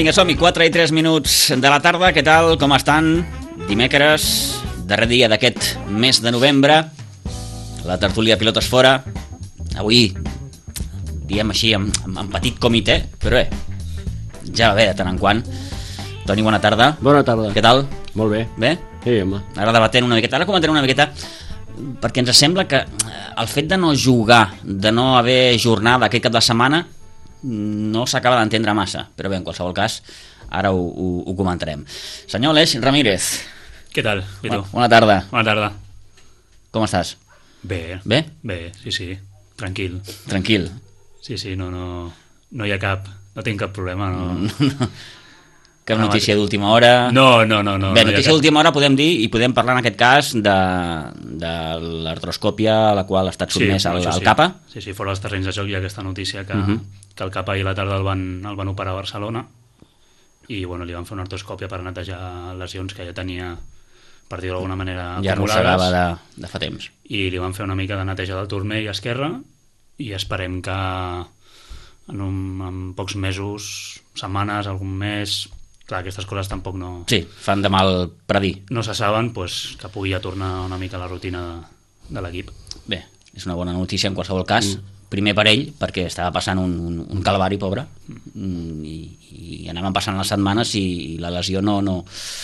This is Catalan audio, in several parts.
Vinga, som-hi, 4 i 3 minuts de la tarda. Què tal? Com estan? Dimecres, darrer dia d'aquest mes de novembre. La tertúlia Pilotes Fora. Avui, diem així, amb petit comitè, però ja va bé de tant en quant. Toni, bona tarda. Bona tarda. Què tal? Molt bé. Bé? Sí, home. Ara debatem una miqueta, ara comentarem una miqueta, perquè ens sembla que el fet de no jugar, de no haver jornada aquest cap de setmana, no s'acaba d'entendre massa, però bé, en qualsevol cas, ara ho comentarem. Senyor Aleix Ramírez. Què tal? I tu? Bona tarda. Bona tarda. Com estàs? Bé. Bé? Bé, sí. Tranquil. Tranquil. Sí, no hi ha cap... No tinc cap problema, no. Cap notícia d'última hora? No. Bé, notícia d'última hora podem dir, i podem parlar en aquest cas de l'artroscòpia a la qual ha estat sotmès el CAPA. Sí, fora dels terrenys de joc hi ha aquesta notícia que el CAPA ahir a la tarda el van operar a Barcelona i bueno, li van fer una artroscòpia per netejar lesions que ja tenia, per dir-ho d'alguna manera, ja acumulades. Ja arrossegava de fa temps. I li van fer una mica de neteja del turmell esquerre i esperem que en pocs mesos, setmanes, algun mes... Clar, aquestes coses tampoc no... Sí, fan de mal predir. No se saben, doncs, que pugui ja tornar una mica a la rutina de l'equip. Bé, és una bona notícia en qualsevol cas. Primer per ell, perquè estava passant un calvari, pobre, i anaven passant les setmanes i la lesió no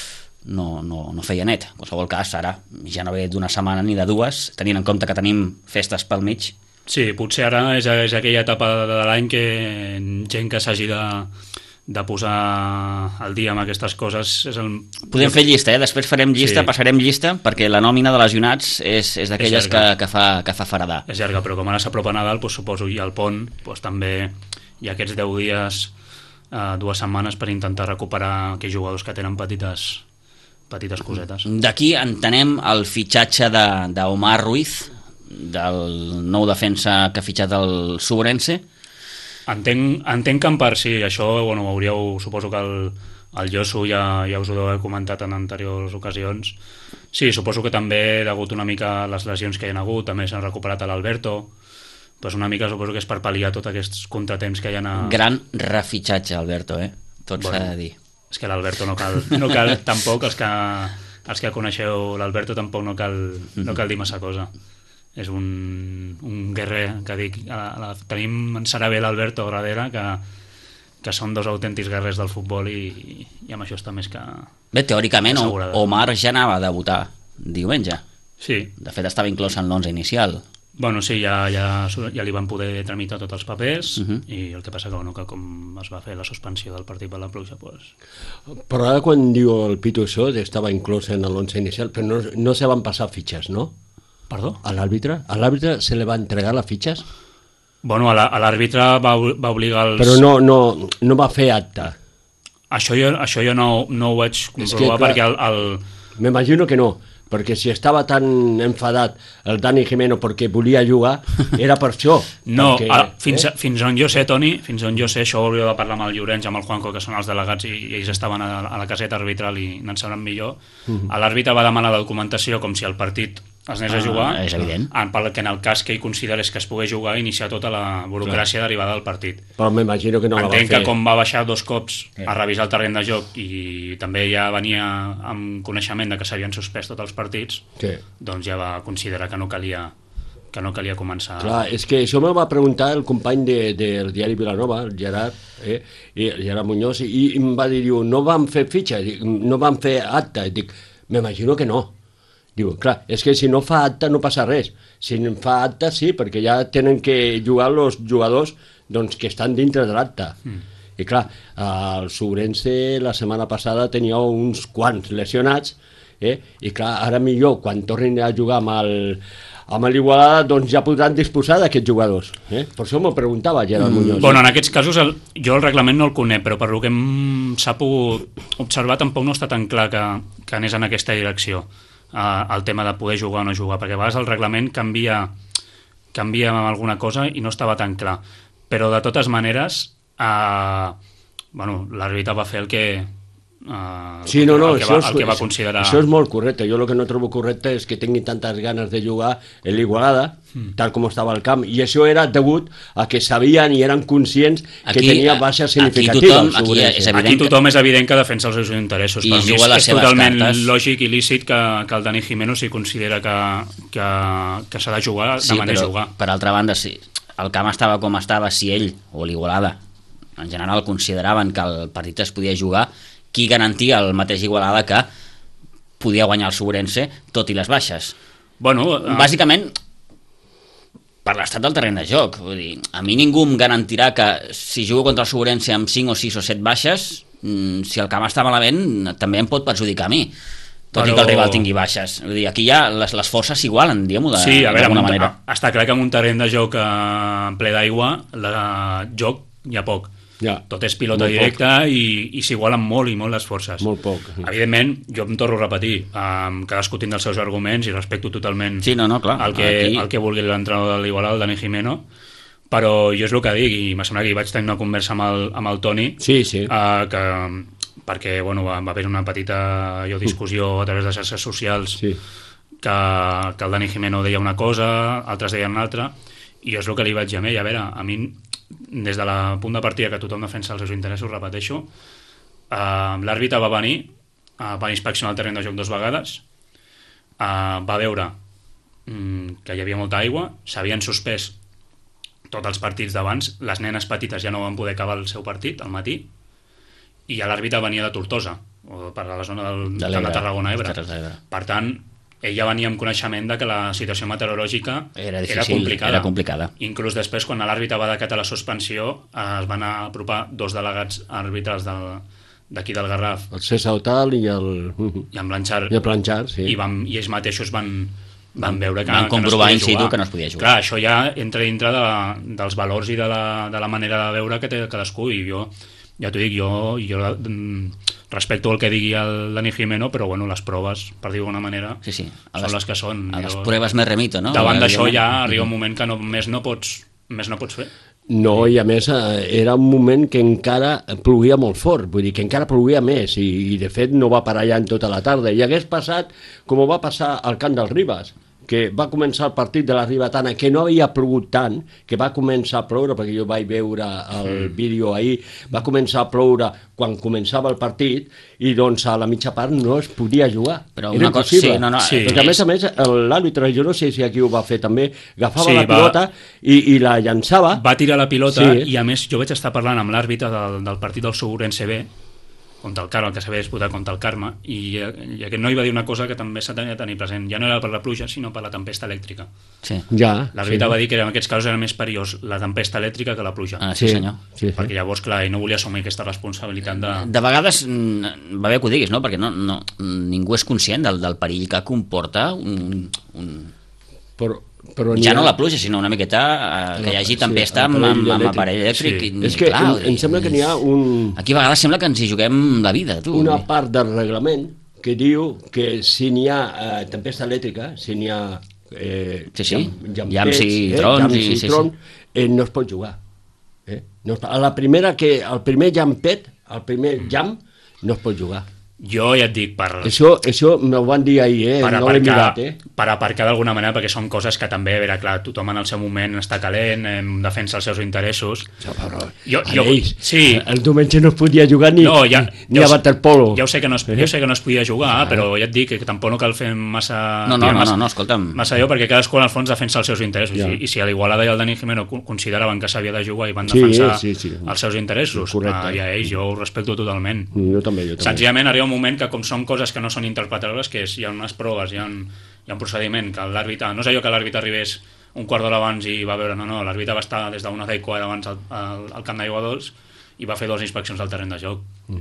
feia net. En qualsevol cas, ara ja no ve d'una setmana ni de dues, tenint en compte que tenim festes pel mig. Sí, potser ara és aquella etapa de l'any que gent que s'hagi de posar al dia amb aquestes coses és el... Podem fer llista, després farem llista, sí. Passarem llista, perquè la nòmina de lesionats és d'aquelles que fa faradar. És llarga, però com ara s'apropa Nadal, doncs, suposo, i el pont, doncs, també hi ha aquests 10 dies, 2 setmanes per intentar recuperar aquells jugadors que tenen petites cosetes. D'aquí entenem el fitxatge d'Omar Ruiz, del nou defensa que ha fitxat el Sobrense. Entenc que en part sí, això bueno, suposo que el Josu ja us ho deu haver comentat en anteriors ocasions. Sí, suposo que també degut una mica a les lesions que hi ha hagut, també s'han recuperat a l'Alberto, doncs una mica suposo que és per pal·liar tots aquests contratemps que hi ha... Gran refitxatge, Alberto, tot s'ha de dir. És que l'Alberto no cal tampoc, els que coneixeu l'Alberto tampoc no cal dir massa cosa. És un guerrer que dic, tenim en Sarabel Alberto darrere que són dos autèntics guerrers del futbol i amb això està més que... Bé, teòricament Omar ja anava a debutar diumenge. Sí. De fet estava inclòs en l'11 inicial. Bueno, sí, ja li van poder tramitar tots els papers i el que passa que com es va fer la suspensió del partit per la pluja, doncs... Però ara quan diu el Pitu això estava inclòs en l'11 inicial, però no se van passar fitxes, no? Perdó? A l'àrbitre? A l'àrbitre se li va entregar les fitxes? Bueno, a l'àrbitre va obligar els... Però no va fer acte. Això jo no ho vaig comprovar perquè M'imagino que no, perquè si estava tan enfadat el Dani Jimeno perquè volia jugar, era per això. No, perquè, fins on jo sé, Toni, això ho hauria de parlar amb el Llorenç, amb el Juanco, que són els delegats, i ells estaven a la caseta arbitral i n'en sabran millor. L'àrbitre va demanar la documentació com si el partit es anés a jugar, és evident. Que en el cas que ell considerés que es pogués jugar, iniciar tota la burocràcia derivada del partit. Però m'imagino que no la va fer. Entenc que com va baixar 2 cops a revisar el terreny de joc i també ja venia amb coneixement de que s'havien suspès tots els partits, doncs ja va considerar que no calia començar... Clar, és que això me va preguntar el company del diari Vilanova, el Gerard, Gerard Muñoz, i em va dir, no van fer fitxa, no van fer acte. Dic, m'imagino que no. Diu, clar, és que si no fa acte no passa res. Si fa acte sí, perquè ja tenen que jugar els jugadors doncs, que estan dintre de l'acte. I clar, el Sobrense la setmana passada tenia uns quants lesionats, i clar, ara millor, quan tornin a jugar amb l'Igualada, doncs ja podran disposar d'aquests jugadors. Per això m'ho preguntava Gerard Muñoz. Bueno, en aquests casos jo el reglament no el conec, però per lo que s'ha pogut observar tampoc no està tan clar que anés en aquesta direcció. El tema de poder jugar o no jugar, perquè a vegades el reglament canvia amb alguna cosa i no estava tan clar, però de totes maneres l'àrbitre va fer Sí, no, el que va considerar... Això és molt correcte. Jo el que no trobo correcte és que tinguin tantes ganes de jugar en l'Igualada, tal com estava el camp, i això era degut a que sabien i eren conscients que tenia baixes significatives. Aquí tothom és evident que defensa els seus interessos. Per mi és totalment lògic i lícit que el Dani Jimeno s'hi considera que s'ha de jugar de manera jugar. Per altra banda, si el camp estava com estava, si ell o l'Igualada en general consideraven que el partit es podia jugar, qui garantia el mateix Igualada que podia guanyar el Sobrense tot i les baixes? Bueno, bàsicament per l'estat del terreny de joc. Vull dir, a mi ningú em garantirà que si jugo contra el Sobrense amb 5 o 6 o 7 baixes, si el camp està malament també em pot perjudicar a mi, tot i que el rival tingui baixes. Vull dir, aquí ja les forces s'igualen, diguem-ho d'alguna manera. Està clar que en un terreny de joc ple d'aigua, joc hi ha poc. Tot és pilota directa i s'igualen molt i molt les forces. Molt poc. Evidentment, jo em torno a repetir, cadascú tindrà els seus arguments i respecto totalment el que vulgui l'entrenador de l'Igualada, el Dani Jimeno, però jo és el que dic, i m'ha semblat que hi vaig tenir una conversa amb el Toni, perquè va haver una petita discussió a través de xarxes socials que el Dani Jimeno deia una cosa, altres deien una altra, i jo és el que li vaig dir a ell. A veure, a mi des de la punt de partida que tothom defensa els seus interessos, repeteixo, l'àrbitre va venir, va inspeccionar el terreny de joc 2 vegades, va veure que hi havia molta aigua, s'havien suspès tots els partits d'abans, les nenes petites ja no van poder acabar el seu partit al matí, i l'àrbitre venia de Tortosa, o per la zona de la Tarragona-Ebre. Per tant, ell ja venia amb coneixement de que la situació meteorològica era complicada. Inclús després, quan l'àrbitre va decatar la suspensió, es van apropar 2 delegats àrbitres d'aquí del Garraf. El César Otal i en Blanchard. I el Blanchard, sí. I ells mateixos van veure que van comprovar in situ que no es podia jugar. Clar, això ja entra dintre dels valors i de la manera de veure que té cadascú, i jo ja t'ho dic, jo respecto el que digui el Dani Jimeno, però les proves, per dir-ho d'una manera, són les que són. A les proves me remito, no? Davant d'això ja arriba un moment que més no pots fer. No, i a més era un moment que encara plovia molt fort, vull dir que encara plovia més, i de fet no va parar ja en tota la tarda, i hagués passat com va passar al camp del Ribas, que va començar el partit de la Ribetana, que no havia plogut tant, que va començar a ploure, perquè jo vaig veure el vídeo ahir, va començar a ploure quan començava el partit, i doncs a la mitja part no es podia jugar. Però era impossible. Perquè a més, l'àrbitre, jo no sé si aquí ho va fer també, agafava la pilota i la llançava. Va tirar la pilota, i a més jo vaig estar parlant amb l'àrbitre del partit del Sobrense B, contra el Carme, el que s'havia disputat contra el Carme, i aquest noi va dir una cosa que també s'ha de tenir present, ja no era per la pluja, sinó per la tempesta elèctrica. L'àrbitre va dir que en aquests casos era més perillós la tempesta elèctrica que la pluja. Sí, senyor. Perquè llavors, clar, ell no volia assumir aquesta responsabilitat de vegades, va bé que ho diguis, no? Perquè ningú és conscient del perill que comporta Però ja no la pluja, sinó una miqueta que hi hagi tempesta amb aparell elèctric. És que em sembla que n'hi ha aquí a vegades sembla que ens hi juguem la vida. Una part del reglament que diu que si n'hi ha tempesta elèctrica, si n'hi ha llamps i trons, no es pot jugar. El primer llampet, el primer llamp, no es pot jugar. Jo ja et dic, Això m'ho van dir ahir, no l'he mirat, per aparcar d'alguna manera, perquè són coses que també, a veure, clar, tothom en el seu moment està calent, defensa els seus interessos. El diumenge no es podia jugar ni a waterpolo. Ja ho sé que no es podia jugar, però ja et dic que tampoc no cal fer massa... No, escolta'm. Massa allò, perquè cadascú en el fons defensa els seus interessos, i si a l'Igualada i el Dani Jimeno consideraven que s'havia de jugar i van defensar els seus interessos, i a ells jo ho respecto totalment. Jo també. Senzillament arriba un moment que, com són coses que no són interpretables, que hi ha unes proves, hi ha un procediment que l'àrbitre, no és allò que l'àrbitre arribés un quart d'hora abans i va veure, no, l'àrbitre va estar des d'una hora i quart abans al camp d'aigua dolç i va fer 2 inspeccions al terreny de joc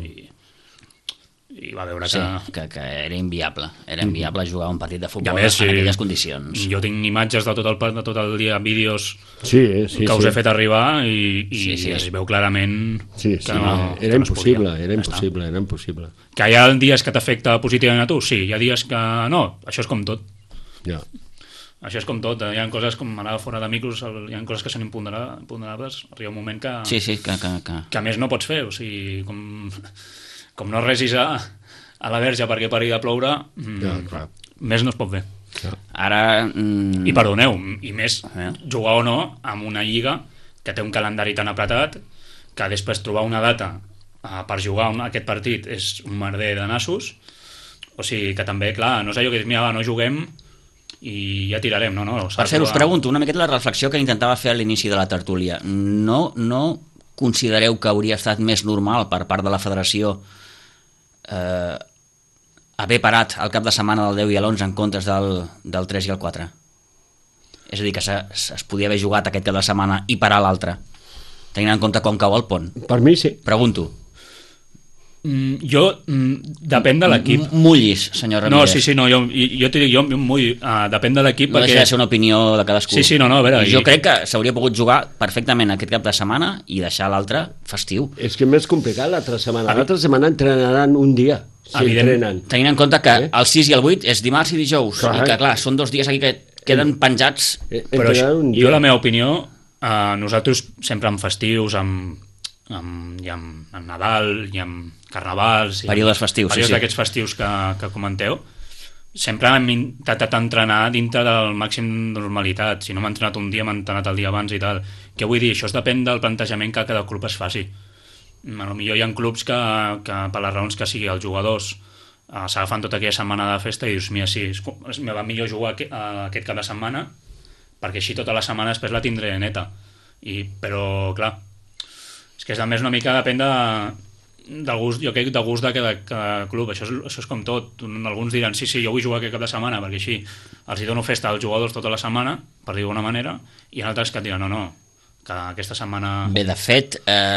i va veure que era inviable jugar un partit de futbol en aquelles condicions. Jo tinc imatges de tot el dia, vídeos que us he fet arribar i es veu clarament que era impossible. Que hi ha dies que t'afecta positivament a tu? Sí, hi ha dies que no, això és com tot. Això és com tot, hi ha coses com anar fora de micros, hi ha coses que són imponderables, arriba un moment que a més no pots fer, o sigui, com com no resis a la verge perquè pari de ploure, més no es pot fer. Ara... I perdoneu, i més jugar o no amb una lliga que té un calendari tan apretat que després trobar una data per jugar aquest partit és un merder de nassos. O sigui que també, clar, no és allò que dius, mira, no juguem i ja tirarem, no? Per cert, us pregunto una miqueta la reflexió que intentava fer a l'inici de la tertúlia. No considereu que hauria estat més normal per part de la federació haver parat el cap de setmana del 10 i l'11 en comptes del 3 i el 4? És a dir, que es podia haver jugat aquest cap de setmana i parar l'altre, tenint en compte com cau el pont. Per mi sí. Pregunto. Depèn de l'equip. Mullis, senyor Ramírez. No, sí, no, jo t'ho dic, jo mulli, depèn de l'equip. No deixa de ser una opinió de cadascú. Sí, no, a veure... Jo crec que s'hauria pogut jugar perfectament aquest cap de setmana i deixar l'altre festiu. És que és més complicat l'altra setmana. L'altra setmana entrenaran un dia, si entrenen. Tenint en compte que el 6 i el 8 és dimarts i dijous, i que clar, són 2 dies aquí que queden penjats. Però jo la meva opinió, nosaltres sempre en festius, amb Nadal i amb Carnavals, períodes festius, períodes d'aquests festius que comenteu, sempre hem intentat entrenar dintre del màxim de normalitat. Si no m'ha entrenat un dia, m'ha entrenat el dia abans i tal. Què vull dir? Això depèn del plantejament que cada club es faci. Potser hi ha clubs que per les raons que sigui, els jugadors s'agafen tota aquella setmana de festa i dius, mira, sí, me va millor jugar aquest cap de setmana perquè així tota la setmana després la tindré neta. Però, clar, és que més una mica depèn del gust, jo crec, del gust de cada club. Això és com tot. Alguns diran, sí, jo vull jugar aquest cap de setmana perquè així els hi dono festa als jugadors tota la setmana, per dir d'alguna manera, i altres que et diran, no, que aquesta setmana... Bé, de fet,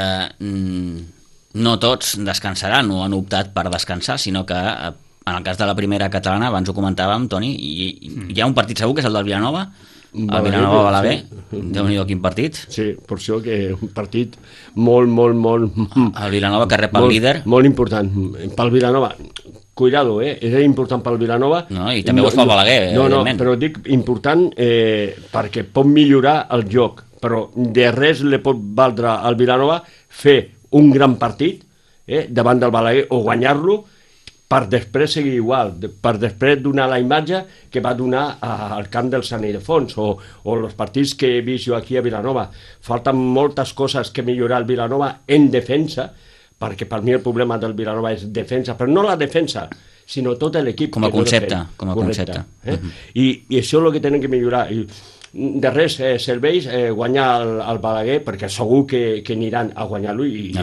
no tots descansaran o han optat per descansar, sinó que en el cas de la primera catalana, abans ho comentàvem, Toni, hi ha un partit segur que és el del Vilanova, el Vilanova-Balaguer, Déu-n'hi-do quin partit. Sí, per això que un partit molt... El Vilanova que rep el líder. Molt important. Pel Vilanova, cuidado, era important pel Vilanova. No, i també ho és pel Balaguer, evidentment. Però dic important perquè pot millorar el joc, però de res li pot valdre al Vilanova fer un gran partit davant del Balaguer o guanyar-lo per després seguir igual, per després donar la imatge que va donar al camp del Sant Ildefons o els partits que he vist jo aquí a Vilanova. Falten moltes coses que millorar el Vilanova en defensa, perquè per mi el problema del Vilanova és defensa, però no la defensa, sinó tot l'equip. Com a concepte. I això és el que tenen que millorar. De res serveix guanyar el Balaguer, perquè segur que aniran a guanyar-lo.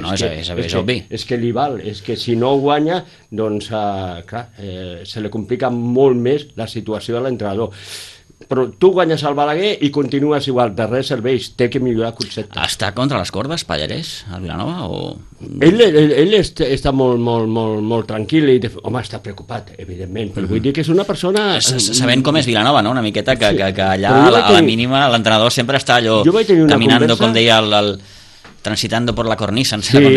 És obvi. És que li val, és que si no guanya, doncs, clar, se li complica molt més la situació de l'entrenador. Però tu guanyes el Balaguer i continues igual, de res serveix, té que millorar el concepte. Està contra les cordes, Pallarès, al Vilanova? Ell està molt tranquil i, home, està preocupat, evidentment, però vull dir que és una persona... Sabent com és Vilanova, no?, una miqueta, que allà a la mínima l'entrenador sempre està allò caminando, com deia transitando por la cornisa.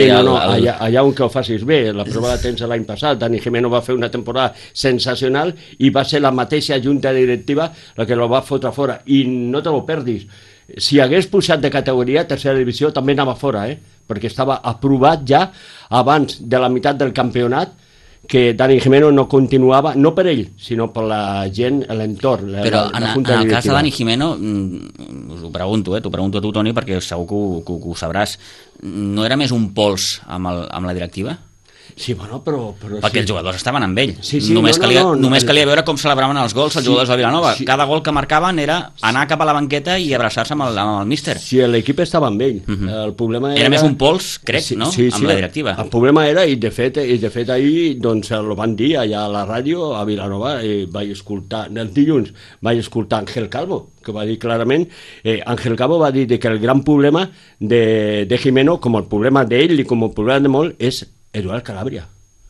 Allà on que ho facis bé. La prova la tens l'any passat. Dani Jimeno va fer una temporada sensacional i va ser la mateixa junta directiva la que lo va fotre fora. I no te lo perdis. Si hagués pujat de categoria, tercera divisió, també anava fora, perquè estava aprovat ja abans de la meitat del campionat que Dani Jimeno no continuava, no per ell, sinó per la gent, l'entorn. Però en el cas de Dani Jimeno, us ho pregunto, t'ho pregunto a tu, Toni, perquè segur que ho sabràs, no era més un pols amb la directiva? Sí, bueno, però perquè els jugadors estaven amb ell. Només calia veure com celebraven els gols els jugadors del Vilanova. Cada gol que marcaven era anar cap a la banqueta i abraçar-se amb el míster. Sí, l'equip estava amb ell. El problema era més un pols, crec, no? Amb la directiva. El problema era, i de fet ahir doncs lo van dir allà a la ràdio a Vilanova, vaig escoltar, el dilluns vaig escoltar Ángel Calvo, que va dir clarament, Ángel Calvo va dir que el gran problema de Jimeno, com el problema d'ell i com el problema de molt, és Eduard Calabria.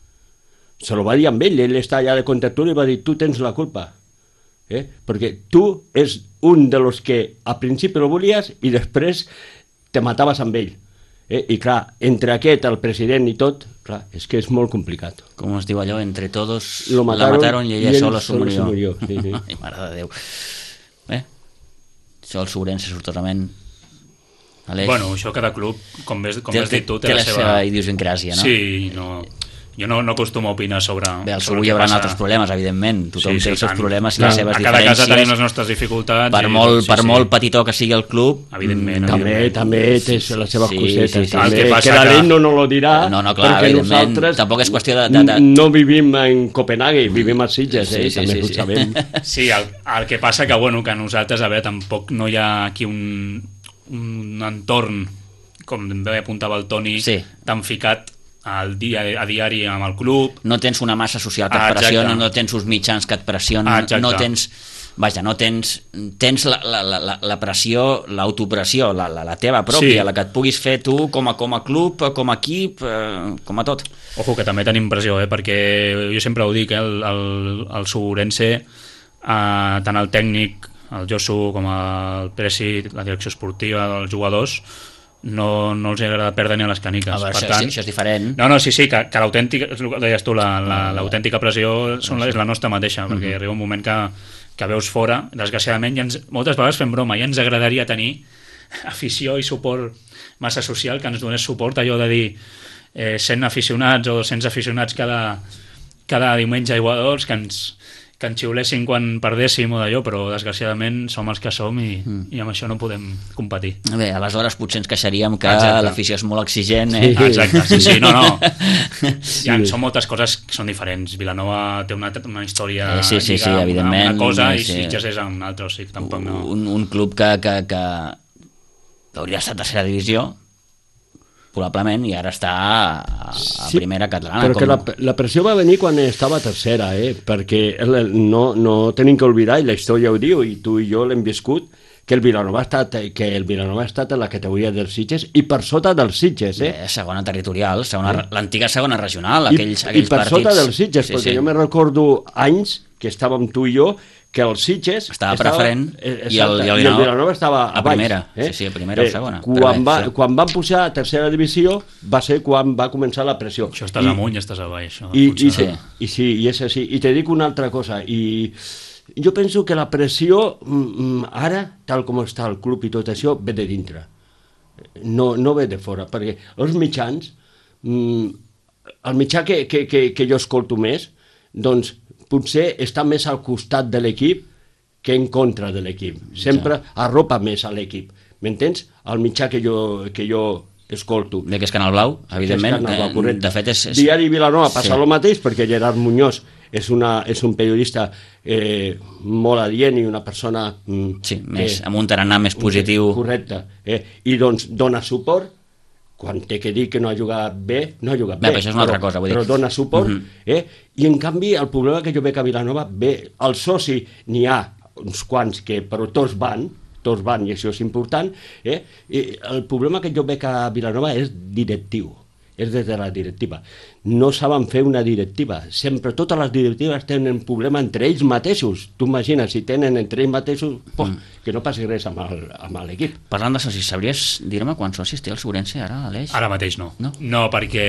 Se lo va dir amb ell està allà de contractura i va dir, tu tens la culpa, perquè tu és un de los que a principi lo volies i després te mataves amb ell. I clar, entre aquest, el president i tot, clar, és que és molt complicat. Com es diu allò, entre todos la mataron i ella sola se murió. Ai, mare de Déu. Bé, això el Sobrense sortosament... Bueno, això cada club, com has dit tu, té la seva idiosincràsia, no? Sí, no... Jo no acostumo a opinar sobre... Bé, al segur hi haurà altres problemes, evidentment. Tothom té els seus problemes i les seves a cada diferències. casa tenim les nostres dificultats. Per molt petitó que sigui el club... Evidentment. També té les seves cosetes. sí. També, que la llei no lo dirà, No, clar, perquè evidentment, nosaltres tampoc és qüestió de... no vivim en Copenhague, vivim a Sitges, també ho sabem. Sí, el que passa que nosaltres, a veure, tampoc no hi ha aquí un entorn, com bé apuntava el Toni, tan ficat a diari amb el club. No tens una massa social que et pressiona, no tens uns mitjans que et pressionen, no tens... Vaja, no tens la pressió, l'autopressió, la teva pròpia, la que et puguis fer tu com a club, com a equip, com a tot. Ojo, que també tenim pressió, perquè jo sempre ho dic, el Segurense, tant el tècnic, el Josu, com el Presi, la direcció esportiva, els jugadors, no els agrada perdre ni a les caniques. A veure, això és diferent. No, sí, que l'autèntica, deies tu, l'autèntica pressió és la nostra mateixa, perquè arriba un moment que veus fora, desgraciadament, moltes vegades fem broma, ja ens agradaria tenir afició i suport massa social, que ens donés suport, allò de dir 100 aficionats o 200 aficionats cada diumenge a Iguadols, que ens xiulessin quan perdéssim o d'allò, però desgraciadament som els que som i amb això no podem competir. Bé, aleshores potser ens queixaríem que l'afició és molt exigent. Exacte, sí, no. Són moltes coses que són diferents. Vilanova té una història lliga amb una cosa i Sitges és una altra, o sigui, tampoc no... Un club que hauria estat a tercera divisió, probablement, i ara està a primera catalana. Però que la pressió va venir quan estava a tercera, perquè no tenim que oblidar, i la història ho diu, i tu i jo l'hem viscut, que el Vilanova ha estat en la categoria dels Sitges i per sota dels Sitges. Segona territorial, l'antiga segona regional, aquells partits. I per sota dels Sitges, perquè jo me recordo anys que estàvem tu i jo, que el Sitges estava preferent i el Vilanova estava a primera, a primera o segona. Quan van pujar a tercera divisió va ser quan va començar la pressió. Això estàs amunt i estàs avall, això. I és així. I te dic una altra cosa, i jo penso que la pressió ara, tal com està el club i tot això, ve de dintre. No ve de fora, perquè els mitjans, el mitjà que jo escolto més, doncs potser està més al costat de l'equip que en contra de l'equip. Sempre arropa més a l'equip. M'entens? El mitjà que jo escolto. Bé, que és Canal Blau, evidentment. De fet, Diari Vilanova passa el mateix, perquè Gerard Muñoz és un periodista molt adient i una persona... amb un tarannà més positiu. Correcte. I doncs dona suport. Quan té que dir que no ha jugat bé, no ha jugat bé. Això és una altra cosa, vull dir. Però dona suport. I en canvi, el problema que jo veig a Vilanova, el soci n'hi ha uns quants, però tots van, i això és important. El problema que jo veig a Vilanova és directiu. És des de la directiva. No saben fer una directiva. Sempre totes les directives tenen un problema entre ells mateixos. Tu imagines, si tenen entre ells mateixos, que no passi res amb l'equip. Parlant de socis, sabries dir-me quants socis té el Segurense ara, Aleix? Ara mateix no. No, perquè...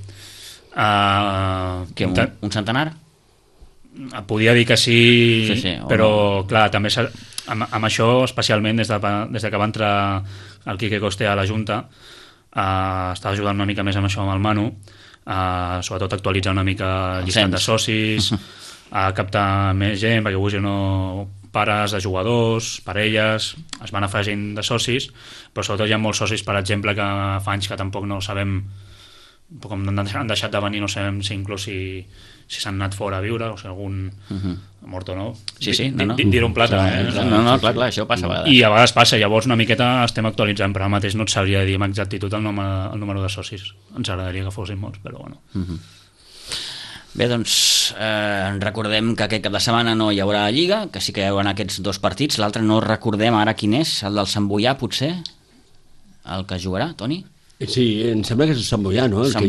Un centenar? Podia dir que sí, però clar, també amb això, especialment des de que va entrar el Quique Coste a la Junta, estava ajudant una mica més amb això amb el Manu, sobretot actualitzar una mica el llistat de socis, captar més gent, perquè avui no pares de jugadors, parelles, es van afegint de socis, però sobretot hi ha molts socis, per exemple, que fa anys que tampoc no sabem, com han deixat de venir, no sabem si inclús si s'han anat fora a viure, o si algun mort o no. Dir un plata. No, clar, això passa a vegades. I a vegades passa, llavors una miqueta estem actualitzant, però ara mateix no et sabria dir amb exactitud el número de socis. Ens agradaria que fossin molts, però bueno. Bé, doncs recordem que aquest cap de setmana no hi haurà Lliga, que sí que hi haurà aquests dos partits, l'altre no recordem ara quin és, el del Sant Boià potser, el que jugarà, Toni? Sí, em sembla que és el Sant Boià, no? El Sant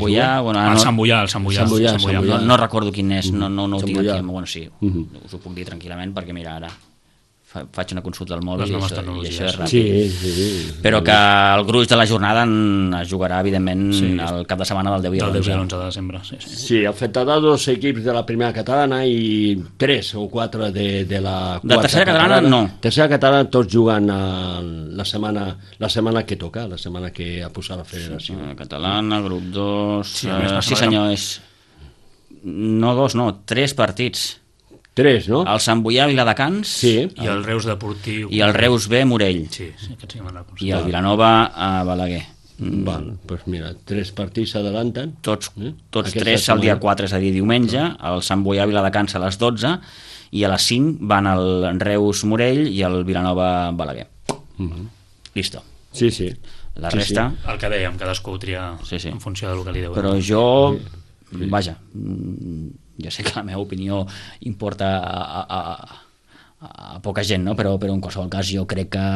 Boià. No recordo quin és, no ho tinc aquí. Bueno, sí, us ho puc dir tranquil·lament, perquè mira, ara faig una consulta al mòbil i això és ràpid. Sí. Però que el gruix de la jornada es jugarà, evidentment, el cap de setmana del 10 i l'11 de desembre. Sí, afectarà 2 equips de la primera catalana i 3 o 4 de la quarta. De tercera catalana, no. Tercera catalana tots juguen la setmana que toca, la setmana que ha posat la federació. Catalana, grup 2... Sí, senyor, és... No 2, no, 3 partits. 3, no? El Sant Boià Viladecans Sí. I el Reus Deportiu... i el Reus B Morell. Sí, aquest sí que me'n recordo. I el Vilanova a Balaguer. Val, doncs mira, 3 partits s'adelanten. Tots Aquesta 3 el dia setmana. 4, és a dir, diumenge, el Sant Boià Viladecans a les 12 i a les 5 van el Reus Morell i el Vilanova Balaguer. Listo. Sí, sí. La Sí, resta... El que dèiem, cadascú tria Sí, sí. en funció del que li deu. Però jo, vaja, jo sé que la meva opinió importa a poca gent, no? Però en qualsevol cas jo crec que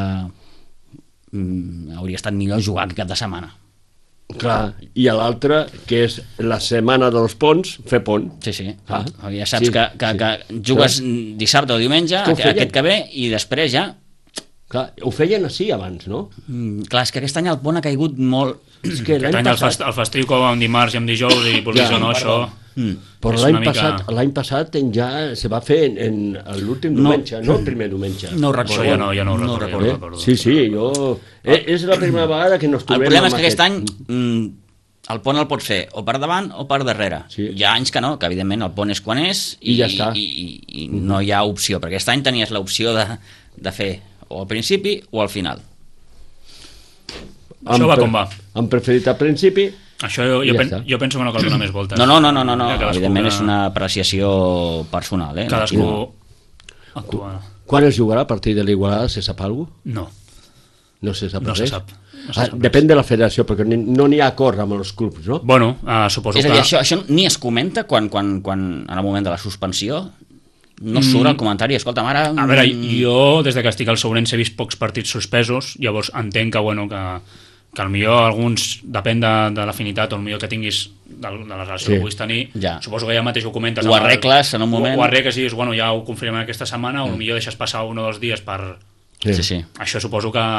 hauria estat millor jugar aquest cap de setmana. Clar, i a l'altre, que és la setmana dels ponts, fer pont. Sí, sí. Ah, Ja saps sí, que jugues dissabte o diumenge, Que ho feien. aquest que ve, i després ja... Clar, ho feien així abans, no? Clar, és que aquest any el pont ha caigut molt... És que Aquest any el festiu com en dimarts i en dijous i vulguis Ja, o no, això... Però és l'any una mica- l'any passat ja se va fer en l'últim diumenge, no el primer diumenge. No ho Això recordo. ja no ho No ho recordo. recordo. Ja no ho recordo. Sí, sí, jo... És la primera vegada que nos El trobem problema és amb que aquest any el pont el pots fer o per davant o per darrere. Sí. Hi ha anys que no, que evidentment el pont és quan és I ja està. i no hi ha opció, perquè aquest any tenies l'opció de fer o al principi o al final. Això va com va. Han preferit al principi. Això Ja està. jo penso que no cal donar més voltes. No, Ja cadascú evidentment que- és una apreciació personal. Cadascú actua. Quan es jugarà a partir de l'Igualada, se sap alguna cosa? No, No se sap no se res? sap. No se sap res. Depèn de la federació, perquè no n'hi ha acord amb els clubs, no? Bueno, suposo És a dir, que... això ni es comenta quan en el moment de la suspensió no surt el comentari, escolta, ara... A veure, jo des de que estic al Sourense he vist pocs partits suspesos, llavors entenc que, bueno, que millor alguns, depèn de l'afinitat o millor que tinguis de la relació Sí. que puguis tenir, Ja. suposo que ja mateix ho comentes. Ho arregles en un moment. Ho arregles i dius, bueno, ja ho confirmem aquesta setmana, o millor deixes passar 1 o 2 dies per... Sí, sí. Això suposo que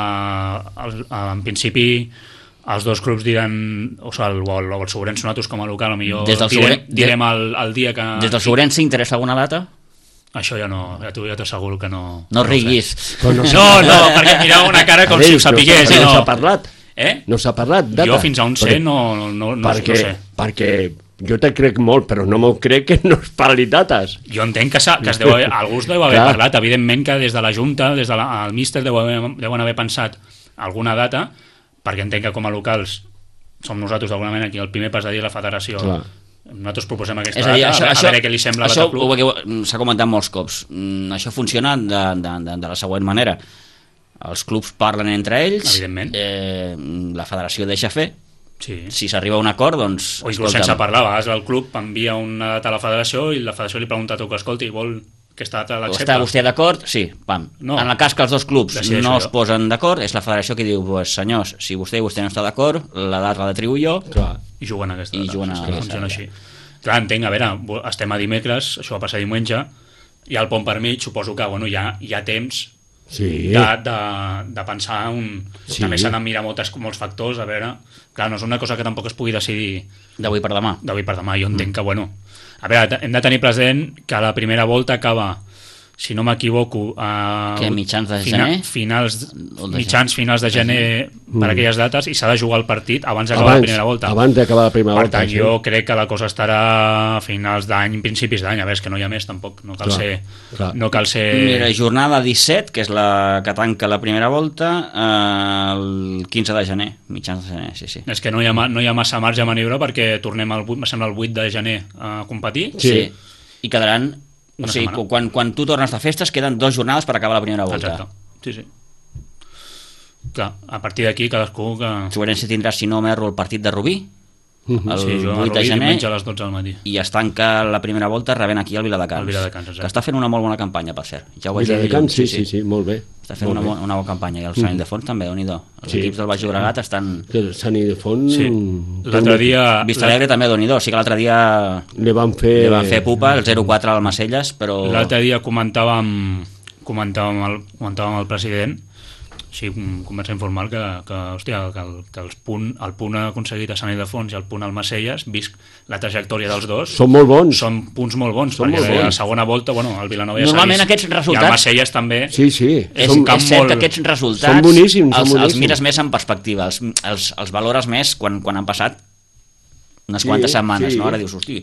en principi els dos clubs diran, o sigui, el Sourense nosaltres com a local, millor Des del direm el dia que... Des del Sourense interessa alguna data? Això ja no, ja t'asseguro que no... No ho sé. riguis. Però No, perquè em mirava una cara com si ho sapigués. No No s'ha parlat. Eh? No s'ha parlat, data. Jo fins a on sé no perquè, sé. Perquè jo te crec molt, però no m'ho crec que no es parli dates. Jo entenc que es deu haver, algú es deu haver Clar. parlat, evidentment que des de la Junta, des del míster deuen haver pensat alguna data, perquè entenc que com a locals som nosaltres d'alguna manera aquí el primer pas de dir la federació. Clar. Nosaltres proposem aquesta És a dir, data, a veure què li sembla a això l'altre club. s'ha comentat molts cops. Això funciona de la següent manera. Els clubs parlen entre ells, Evidentment. La federació deixa fer, Sí. si s'arriba a un acord, doncs... O inclús sense parlar, a vegades el club envia una data a la federació i la federació li pregunta a tu que escolti, vol aquesta data l'accepta? Està vostè d'acord? Sí, pam. No. En el cas que els dos clubs Decideixo no jo. es posen d'acord, és la federació que diu, pues, senyors, si vostè i vostè no està d'acord, la data la triu jo. Clar. I juguen a aquesta I data. juguen a Sí, aquesta funciona data. així. Clar, entenc, a veure, estem a dimecres, això va passar diumenge, hi ha el pont per mig, suposo que bueno, hi ha temps Sí. de pensar Sí. també s'han de mirar molts factors, a veure, clar, no és una cosa que tampoc es pugui decidir D'avui per demà. d'avui per demà, jo entenc que, bueno, a veure, hem de tenir present que la primera volta acaba, si no m'equivoco, a Què, mitjans de gener? finals de gener per aquelles dates, i s'ha de jugar el partit abans d'acabar la primera volta. Abans d'acabar la primera Per volta. tant, sí. jo crec que la cosa estarà a finals d'any, principis d'any, a veure, és que no hi ha més tampoc, no cal Clar, ser... clar. No cal ser... Mira, jornada 17, que és la que tanca la primera volta, el 15 de gener, mitjans de gener, sí. És que no hi ha massa marge de maniobra perquè tornem el 8, me sembla el 8 de gener a competir. Sí. I quedaran... O Una sigui, setmana. quan tu tornes de festes, queden 2 jornades per acabar la primera volta. Exacte, sí. Clar, a partir d'aquí cadascú que... Sourense tindrà, si no m'erro, el partit de Rubí, el Sí, jo 8 de gener, diumenge a les 12 del matí. i es tanca la primera volta rebent aquí el Viladecans. El Viladecans, exacte. Que està fent una molt bona campanya, per cert. Ja ho vaig dir Viladecans, dilluns, sí, molt bé. Està fent molt una bé. bona campanya. I el Sant Ildefons també, déu-n'hi-do. Els Sí. equips del Baix Llobregat estan... Que el Sant Ildefons... Sí. L'altre dia... Vista Alegre també, déu-n'hi-do. Sí que l'altre dia li van fer... li van fer pupa, el 0-4 al Macelles, però... L'altre dia comentàvem el president, així, conversa informal, que hòstia, que el punt aconseguit a Sant Ildefons i el punt al Macelles, vist la trajectòria dels dos, Són molt bons. són punts molt bons, Són perquè molt bons. a la segona volta, bueno, el Vilanova ja s'ha Normalment vist, aquests resultats- i el Macelles també, Sí, sí. És, un camp és cert molt- que aquests resultats són boníssims, són els boníssims. mires més en perspectiva, els valores més quan han passat unes Sí, quantes setmanes, sí. no? Ara dius, hosti,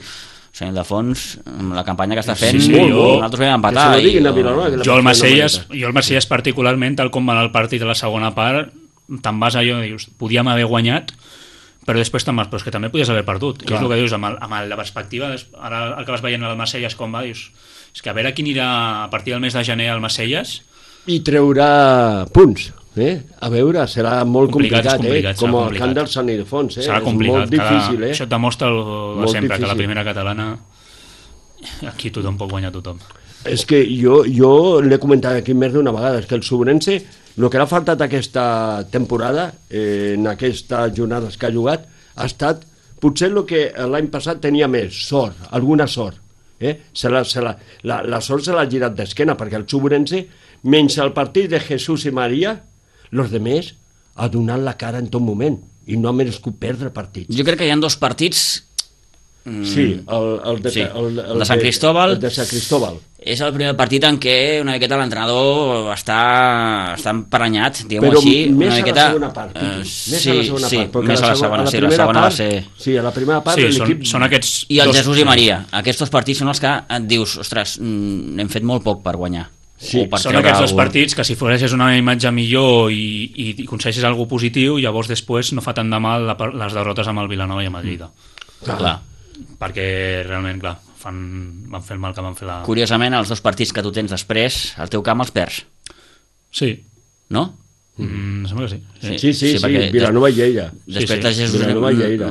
Sant Ildefons, amb la campanya que està fent, nosaltres vam empatar. Que se lo diguin a Vilanova. Jo el Macelles particularment, tal com va anar el partit a la segona part, te'n vas allò i dius, podíem haver guanyat, però després te'n vas, però és que també podies haver perdut. I és el que dius, amb la perspectiva, ara el que vas veient al Macelles com va, dius, és que a veure qui anirà a partir del mes de gener al Macelles. I treurà punts. A veure, serà molt complicat, com el camp del Sant Ildefons. Serà complicat, molt difícil. Això et demostra el sempre, que la primera catalana aquí tothom pot guanyar tothom. És que jo l'he comentat aquí més d'una vegada, és que el Sobrense, el que l'ha faltat aquesta temporada, en aquestes jornades que ha jugat, ha estat potser el que l'any passat tenia més, sort, alguna sort. La sort se l'ha girat d'esquena, perquè el Sobrense, menys el partit de Jesús i Maria, els demés ha donat la cara en tot moment i no ha merescut perdre partits. Jo crec que hi ha dos partits. Sí, el de Sant Cristóbal. El de Sant Cristóbal. És el primer partit en què una miqueta l'entrenador està emparanyat, diguem-ho així. Però més a miqueta... la segona part, més a la segona, sí, la segona va ser... Sí, a la primera part l'equip... Són aquests I el Jesús i Maria. Aquests dos partits són els que et dius, ostres, hem fet molt poc per guanyar. Sí, són aquests dos partits que si ofereixes una imatge millor i aconsegueixes alguna cosa positiu, llavors després no fa tant de mal les derrotes amb el Vilanova i amb el Lleida. Clar. Perquè realment, clar, van fer el mal que van fer la... Curiosament, els dos partits que tu tens després, al teu camp els perds. Sí. No? Sembla que sí. Sí, Vilanova i Lleida. Després de Jesús... Vilanova i Lleida.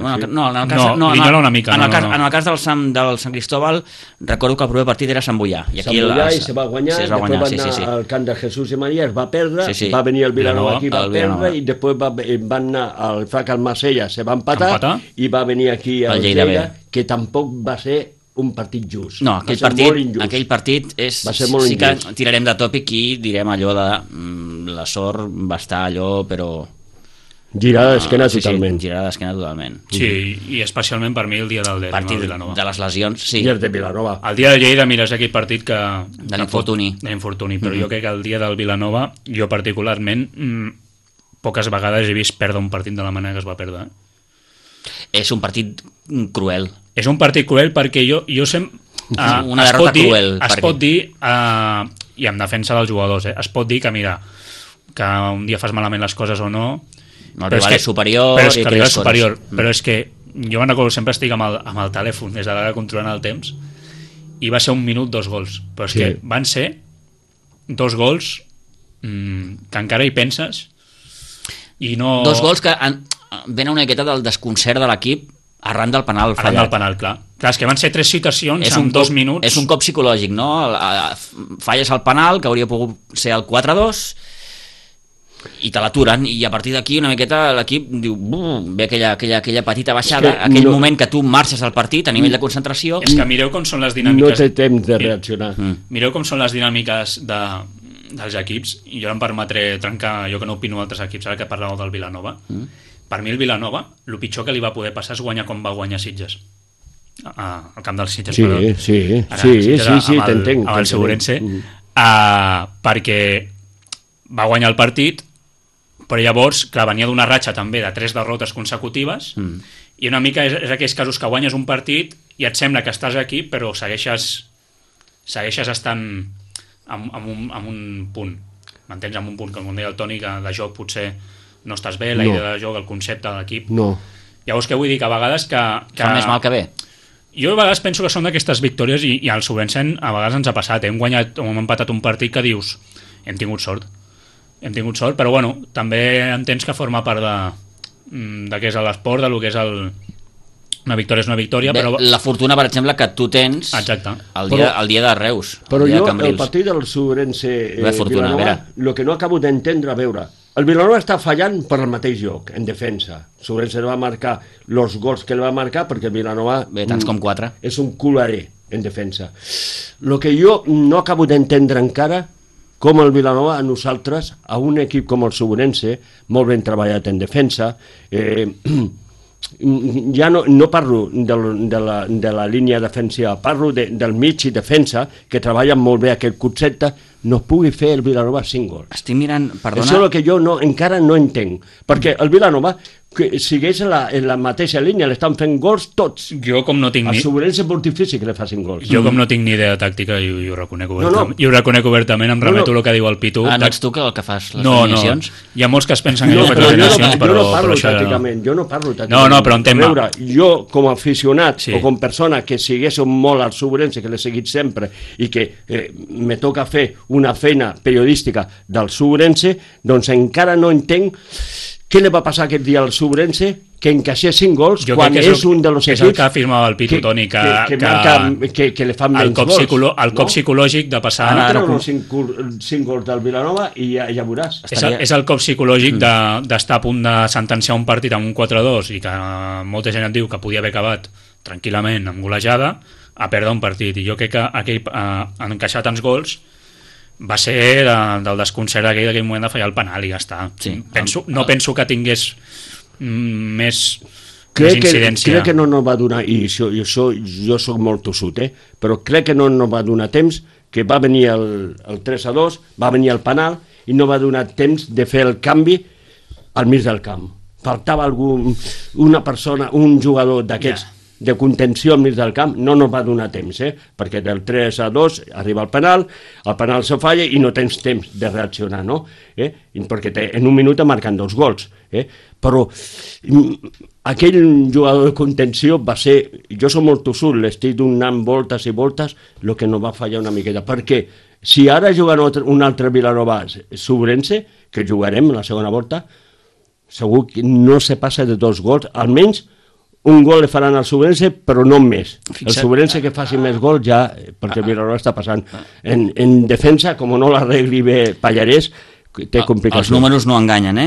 En el cas del Sant Cristóbal, recordo que el primer partit era Sant Boià. I se va guanyar, després va anar al camp de Jesús i Maria, es va perdre, va venir el Vilanova aquí, va perdre, i després van anar al FAC al Marsella, se va empatar, i va venir aquí al Lleida, que tampoc va ser un partit just. No, aquell partit és... Sí que tirarem de tòpic i direm allò de... La sort va estar allò, però... Girada d'esquena totalment. Sí, girada d'esquena totalment. Sí, i especialment per mi el dia del partit de les lesions, sí. I el de Vilanova. El dia de Lleida, mira, és aquell partit que... De l'infortuni. Però jo crec que el dia del Vilanova, jo particularment, poques vegades he vist perdre un partit de la manera que es va perdre. És un partit cruel. És un partit cruel perquè jo sempre... Una derrota cruel. Es pot dir, i en defensa dels jugadors, es pot dir que, mira, que un dia fas malament les coses o no... El rival és superior... Però és que el rival és superior. Però és que jo me'n recordo, sempre estic amb el telèfon des de l'ara controlant el temps, i va ser 1 minut 2 gols. Però és que van ser 2 gols que encara hi penses i no... 2 gols que venen una miqueta del desconcert de l'equip arran del penal fallat. Arran del penal, clar. Clar, és que van ser 3 situacions en 2 minuts. És un cop psicològic, no? Falles el penal, que hauria pogut ser el 4-2, i te l'aturen, i a partir d'aquí una miqueta l'equip diu, ve aquella petita baixada, aquell moment que tu marxes al partit a nivell de concentració. És que mireu com són les dinàmiques... No té temps de reaccionar. Mireu com són les dinàmiques dels equips, i jo em permetré trencar, jo que no opino altres equips, ara que parlàveu del Vilanova. Per mi el Vilanova, el pitjor que li va poder passar és guanyar com va guanyar Sitges. Al camp del Sitges. Sí, t'entenc. Amb el Segurense, perquè va guanyar el partit, però llavors, clar, venia d'una ratxa també de 3 derrotes consecutives, i una mica és aquells casos que guanyes un partit i et sembla que estàs aquí, però segueixes estant amb un punt. M'entens? Amb un punt, com deia el Toni, que de joc potser no estàs bé, la idea de joc, el concepte de l'equip. No. Llavors, què vull dir? Que a vegades que... Fa més mal que bé. Jo a vegades penso que són d'aquestes victòries, i al Sobrense a vegades ens ha passat. Hem guanyat o hem empatat un partit que dius, hem tingut sort, però bueno, també entens que forma part de què és l'esport, de lo que és una victòria és una victòria. Bé, però... la fortuna, per exemple, que tu tens el dia de Reus. Però jo, el partit del Sobrense Vilanova, el que no acabo d'entendre, a veure, el Vilanova està fallant per el mateix joc, en defensa. Sobrense va marcar els gols que el va marcar, perquè el Vilanova... Bé, tants com 4. És un cularé en defensa. El que jo no acabo d'entendre encara, com el Vilanova, a nosaltres, a un equip com el Sobrense, molt ben treballat en defensa, ja no parlo de la línia defensiva, parlo del mig i defensa, que treballen molt bé aquest concepte, no pugui fer el Vilanova 5 gols. Estic mirant, perdona... Això és el que jo encara no entenc, perquè el Vilanova, que sigués en la mateixa línia, l'estan fent gols tots. Jo com no tinc El Sobrense és molt difícil que li facin gols. Jo com no tinc ni idea tàctica i ho reconec No, obertament, no. i ho reconec obertament, em remeto el que diu el Pitu. No ets tu que el que fas les No, alineacions? hi ha molts que es pensen que No, jo faig però les jo alineacions, però no parlo això... tàcticament, jo no parlo tàcticament. No, però entén-me. A veure, jo com a aficionat Sí. o com persona que segueix molt al Sobrense, que l'he seguit sempre i que me toca fer una feina periodística del Sobrense, doncs encara no entenc què li va passar aquest dia al Sobrense que encaixés 5 gols Jo quan crec que és un dels és el que afirmava el Pitu, Toni, que que li fan el menys cop, gols. el cop psicològic de passar... Ara treuen 5 gols del Vilanova i ja veuràs. És el cop psicològic d'estar a punt de sentenciar un partit amb un 4-2 i que molta gent et diu que podia haver acabat tranquil·lament amb golejada a perdre un partit. I jo crec que encaixar tants gols va ser del desconcert d'aquell moment de fallar el penal i ja està. Sí. No penso que tingués més incidència. Crec que no va donar, i això jo soc molt tossut, però crec que no va donar temps, que va venir el 3-2, va venir el penal i no va donar temps de fer el canvi al mig del camp. Faltava una persona, un jugador d'aquests de contenció al mig del camp, no va donar temps, perquè del 3-2 arriba el penal se falla i no tens temps de reaccionar, no? Perquè en un minut marquen 2 gols, però aquell jugador de contenció va ser, jo soc molt tossut, l'estic donant voltes i voltes, el que no va fallar una miqueta, perquè si ara juguen un altre Vilanova Sobrense, que jugarem la segona volta, segur que no se passa de 2 gols, almenys un gol le faran al Sobrense, però no més. El Sobrense que faci més gols ja, perquè el Vilanova està passant. En defensa, com no l'arregli bé Pallarès, té complicacions. Els números no enganyen,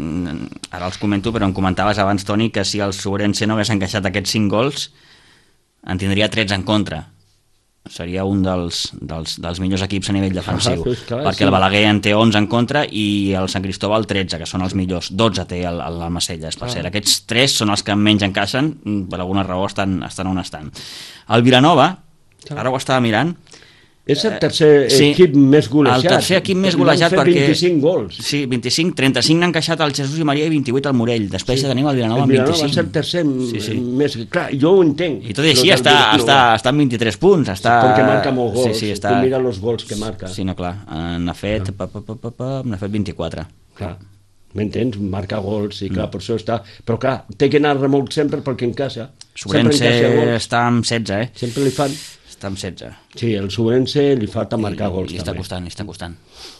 ara els comento, però em comentaves abans, Toni, que si el Sobrense no hagués encaixat aquests 5 gols, en tindria 13 en contra. Seria un dels millors equips a nivell defensiu, perquè el Balaguer en té 11 en contra i el Sant Cristóbal 13, que són els millors. 12 té el Almacelles, per cert. Aquests 3 són els que menys encaixen, per alguna raó estan on estan. El Vilanova, ara ho estava mirant, és el tercer equip més golejat. El tercer equip més golejat perquè... 25 gols. Sí, 25, 35 n'han encaixat el Jesús i Maria i 28 el Morell. Després ja tenim el Vilanova amb 25. El Vilanova va ser el tercer més... Clar, jo ho entenc. I tot i així està en 23 punts. Perquè marca molt gols. Sí, tu mira els gols que marca. Sí, no, clar. N'ha fet 24. Clar. M'entens? Marca gols i clar, per això està... Però clar, té que anar remolc sempre perquè en casa. Sobrense està amb 16, Sempre li fan... Està amb 16. Sí, el Sobrense li falta marcar gols. I està costant.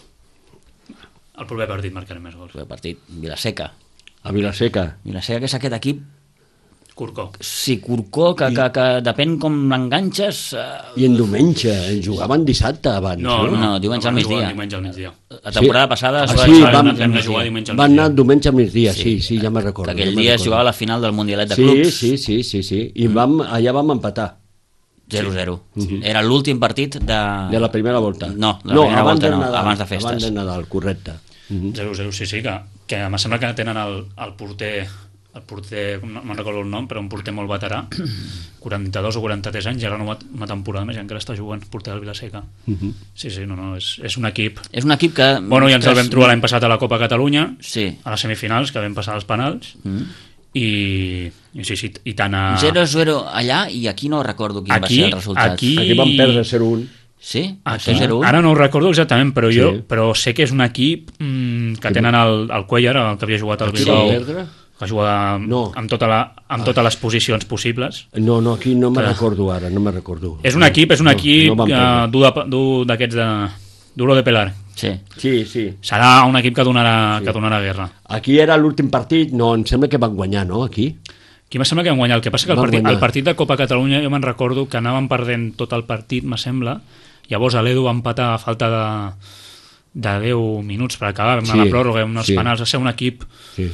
El proper partit marcarem més gols. El proper partit, Vilaseca. A Vilaseca. Vilaseca, que és aquest equip... Curcó. Sí, Curcó, que depèn com l'enganxes... I en diumenge, jugaven dissabte abans. No, diumenge al migdia. La temporada passada van anar diumenge al migdia, sí, ja me'n recordo. Que aquell dia es jugava la final del Mundialet de Clubs. Sí. I allà vam empatar. 0-0. Era l'últim partit de la primera volta. No, abans de festes. Abans de Nadal, correcte. 0-0, sí, que em sembla que tenen el porter, no me'n recordo el nom, però un porter molt veterà, 42 o 43 anys, i ara una temporada més, i encara està jugant porter del Vilaseca. Sí, és un equip... És un equip que... Bueno, ja ens el vam trobar l'any passat a la Copa Catalunya, a les semifinals, que vam passar als penals, i tant a... 0-0 allà, i aquí no recordo quin va ser el resultat. Aquí van perdre 0-1. Sí? Aquí, ara no ho recordo exactament, però sé que és un equip que tenen el Cuellar, el que havia jugat al Bilbao, que juga amb totes les posicions possibles. No, aquí no me recordo ara, no me recordo. És un equip dur d'aquests duro de pelar. Sí. Serà un equip que donarà guerra. Aquí era l'últim partit, no, em sembla que van guanyar, no, aquí? Aquí me sembla que van guanyar. El que passa que el partit de Copa Catalunya jo me'n recordo que anaven perdent tot el partit, me sembla. Llavors l'Edu va empatar a falta de 10 minuts per acabar, amb la pròrroga, amb els penals, va ser un equip...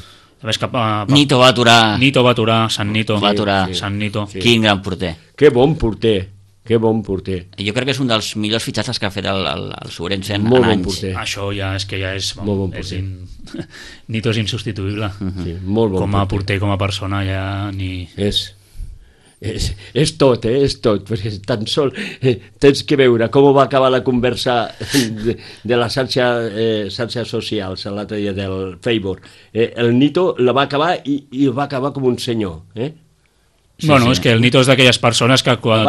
Nito va aturar. Sant Nito. Quin gran porter. Que bon porter. Jo crec que és un dels millors fitxatges que ha fet el Sobrense en anys. Porter. Això ja és que molt bon porter. Nito és insubstituïble. Molt bon com a porter, com a persona ja ni... és tot, és tot, perquè tan sol tens que veure com va acabar la conversa de la xarxa socials l'altre dia del Facebook. El Nito la va acabar i va acabar com un senyor, Sí, és que el Nito és d'aquelles persones que quan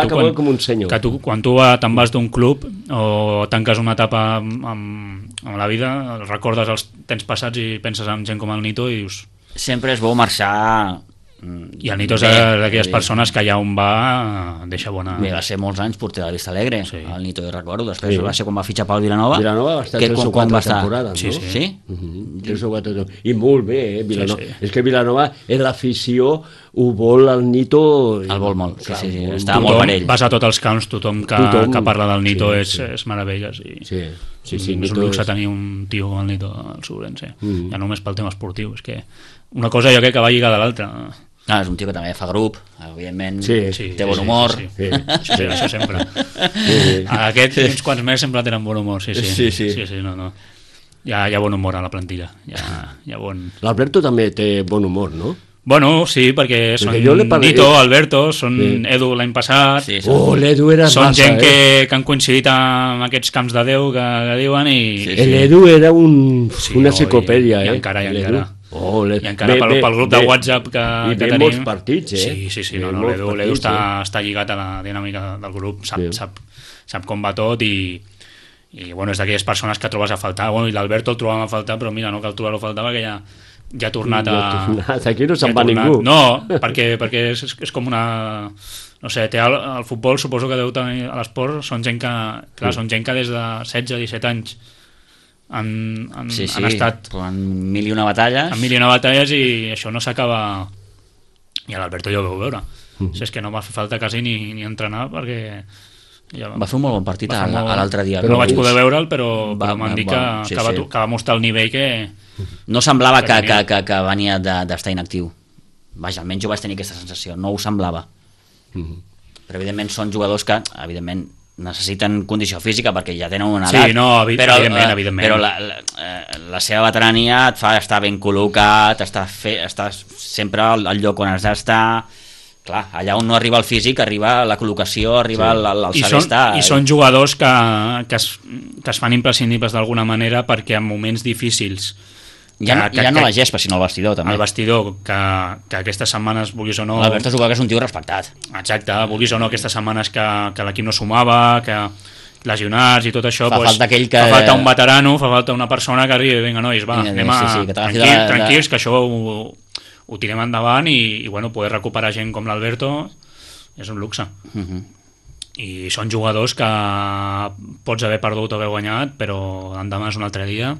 tu te'n vas d'un club o tanques una etapa amb la vida, recordes els temps passats i penses en gent com el Nito i dius... Sempre és bo marxar... I el Nito és d'aquelles persones que allà on va deixa bona... Bé, va ser molts anys porter de la Vista Alegre, sí. El Nito, jo recordo. Després va ser quan va fitxar pel Vilanova. Vilanova va estar 3 o 4 temporades, no? Sí? 3 o 4 temporades. I molt bé, Vilanova. Sí. És que Vilanova, l'afició ho vol el Nito... El vol molt, clar, sí. Estava molt per ell. Vas a tots els camps, tothom que parla del Nito és meravelles. Sí. És un luxe tenir un tio com el Nito al Sobrense. Ja només pel tema esportiu. És que una cosa jo crec que va lligada a l'altra. És un tio que també fa grup, evidentment, té bon humor. Sí. Això sempre. Aquest i uns quants més sempre tenen bon humor, sí. No. Hi ha bon humor a la plantilla. L'Alberto també té bon humor, no? Bueno, sí, perquè són Nito, Alberto, són Edu l'any passat, l'Edu era són gent que han coincidit amb aquests camps de Déu que diuen i... L'Edu era una enciclopèdia, I encara. I encara pel grup de WhatsApp que tenim... I molts partits, Sí, l'Edu està lligat a la dinàmica del grup, sap com va tot i bueno, és d'aquelles persones que trobes a faltar. Bueno, i l'Alberto el trobàvem a faltar, però mira, no cal trobar-lo a faltar perquè ja ha tornat aquí no se'n va ningú. No, perquè és com una... No sé, el futbol suposo que deu tenir a l'esport, són gent que des de 16-17 anys han estat en mil i una batalles i això no s'acaba, i l'Alberto jo ho veu veure. És que no va fer falta quasi ni entrenar perquè va fer un molt bon partit l'altre dia. No vaig poder veure'l, però m'han dit que va mostrar el nivell que... No semblava que venia d'estar inactiu. Vaja, almenys jo vaig tenir aquesta sensació, no ho semblava. Però evidentment són jugadors que evidentment necessiten condició física perquè ja tenen una edat. Sí, no, evidentment. Però la seva veterania et fa estar ben col·locat, estar sempre al lloc on has d'estar. Clar, allà on no arriba el físic, arriba la col·locació, arriba el saber estar. I són jugadors que es fan imprescindibles d'alguna manera perquè en moments difícils... Ja no la gespa, sinó el vestidor, també. El vestidor, que aquestes setmanes, vulguis o no... L'Alberto Zucca, que és un tio respectat. Exacte, vulguis o no, aquestes setmanes que l'equip no sumava, que lesionats i tot això... Fa falta un veterano, fa falta una persona que arribi, vinga, nois, va, anem tranquils, que això ho tirem endavant i bueno, poder recuperar gent com l'Alberto és un luxe. I són jugadors que pots haver perdut o haver guanyat, però l'endemà és un altre dia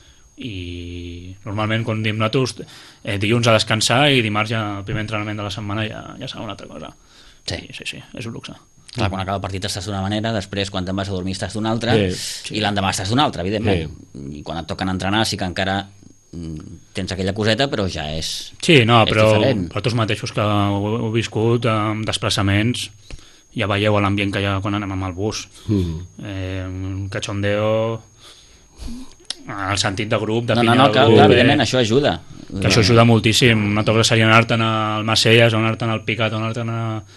i normalment quan diem nosaltres dilluns a descansar i dimarts ja el primer entrenament de la setmana ja serà una altra cosa. Sí, és un luxe. Clar, quan acaba el partit estàs d'una manera, després quan te'n vas a dormir estàs d'una altra i l'endemà estàs d'una altra, evidentment. I quan et toquen entrenar sí que encara tens aquella coseta, però ja és però diferent. Vosaltres mateixos que heu viscut amb desplaçaments ja veieu l'ambient que hi ha quan anem amb el bus. Un cachondeo, el sentit de grup, de pinya del grup. Evidentment, això ajuda. Que això ajuda moltíssim. Una cosa seria anar-te'n al Macelles, o anar-te'n al Picat, o anar-te'n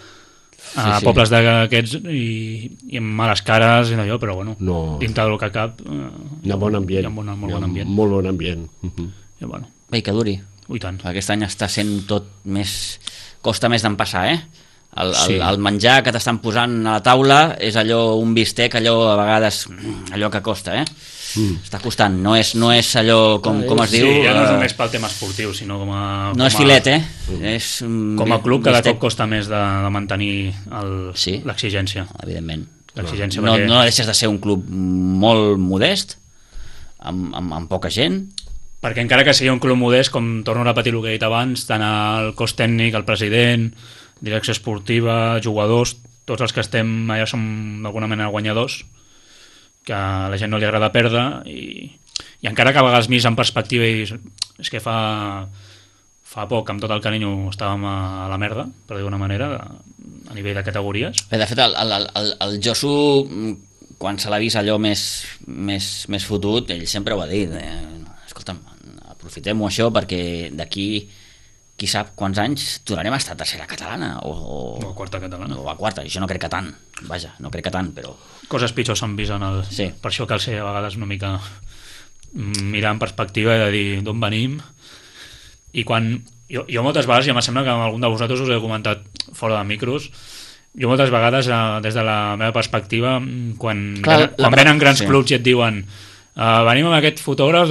a pobles d'aquests i amb males cares i d'allò, però bueno, dintre del que cap hi ha bon ambient. Hi ha molt bon ambient. Molt bon ambient. Bé, que duri. I tant. Aquest any està sent tot més... Costa més d'empassar, el menjar que t'estan posant a la taula és allò, un bistec, allò a vegades allò que costa, està costant, no és allò com es diu... Sí, ja no és només pel tema esportiu, sinó com a... No és filet, és com a club cada cop costa més de mantenir l'exigència. Evidentment. No deixes de ser un club molt modest, amb poca gent. Perquè encara que sigui un club modest, com torno a repetir el que he dit abans, tant el cos tècnic, el president, direcció esportiva, jugadors, tots els que estem allà som d'alguna manera guanyadors, que a la gent no li agrada perdre i encara que a vegades mires en perspectiva i és que fa poc, amb tot el carinyo, estàvem a la merda, per dir d'una manera, a nivell de categories. Bé, de fet, el Josu, quan se l'ha vist allò més fotut, ell sempre ho ha dit, escolta'm, aprofitem-ho això perquè d'aquí qui sap quants anys tornarem a estar a tercera catalana O a quarta catalana. o a quarta, jo no crec que tant, vaja, no crec que tant, però Coses pitjors s'han vist Sí. Per això cal ser a vegades una mica mirar en perspectiva i de dir d'on venim. I quan jo moltes vegades, ja em sembla que amb algun de vosaltres us he comentat fora de micros, jo moltes vegades des de la meva perspectiva quan venen grans clubs i et diuen venim amb aquest fotògraf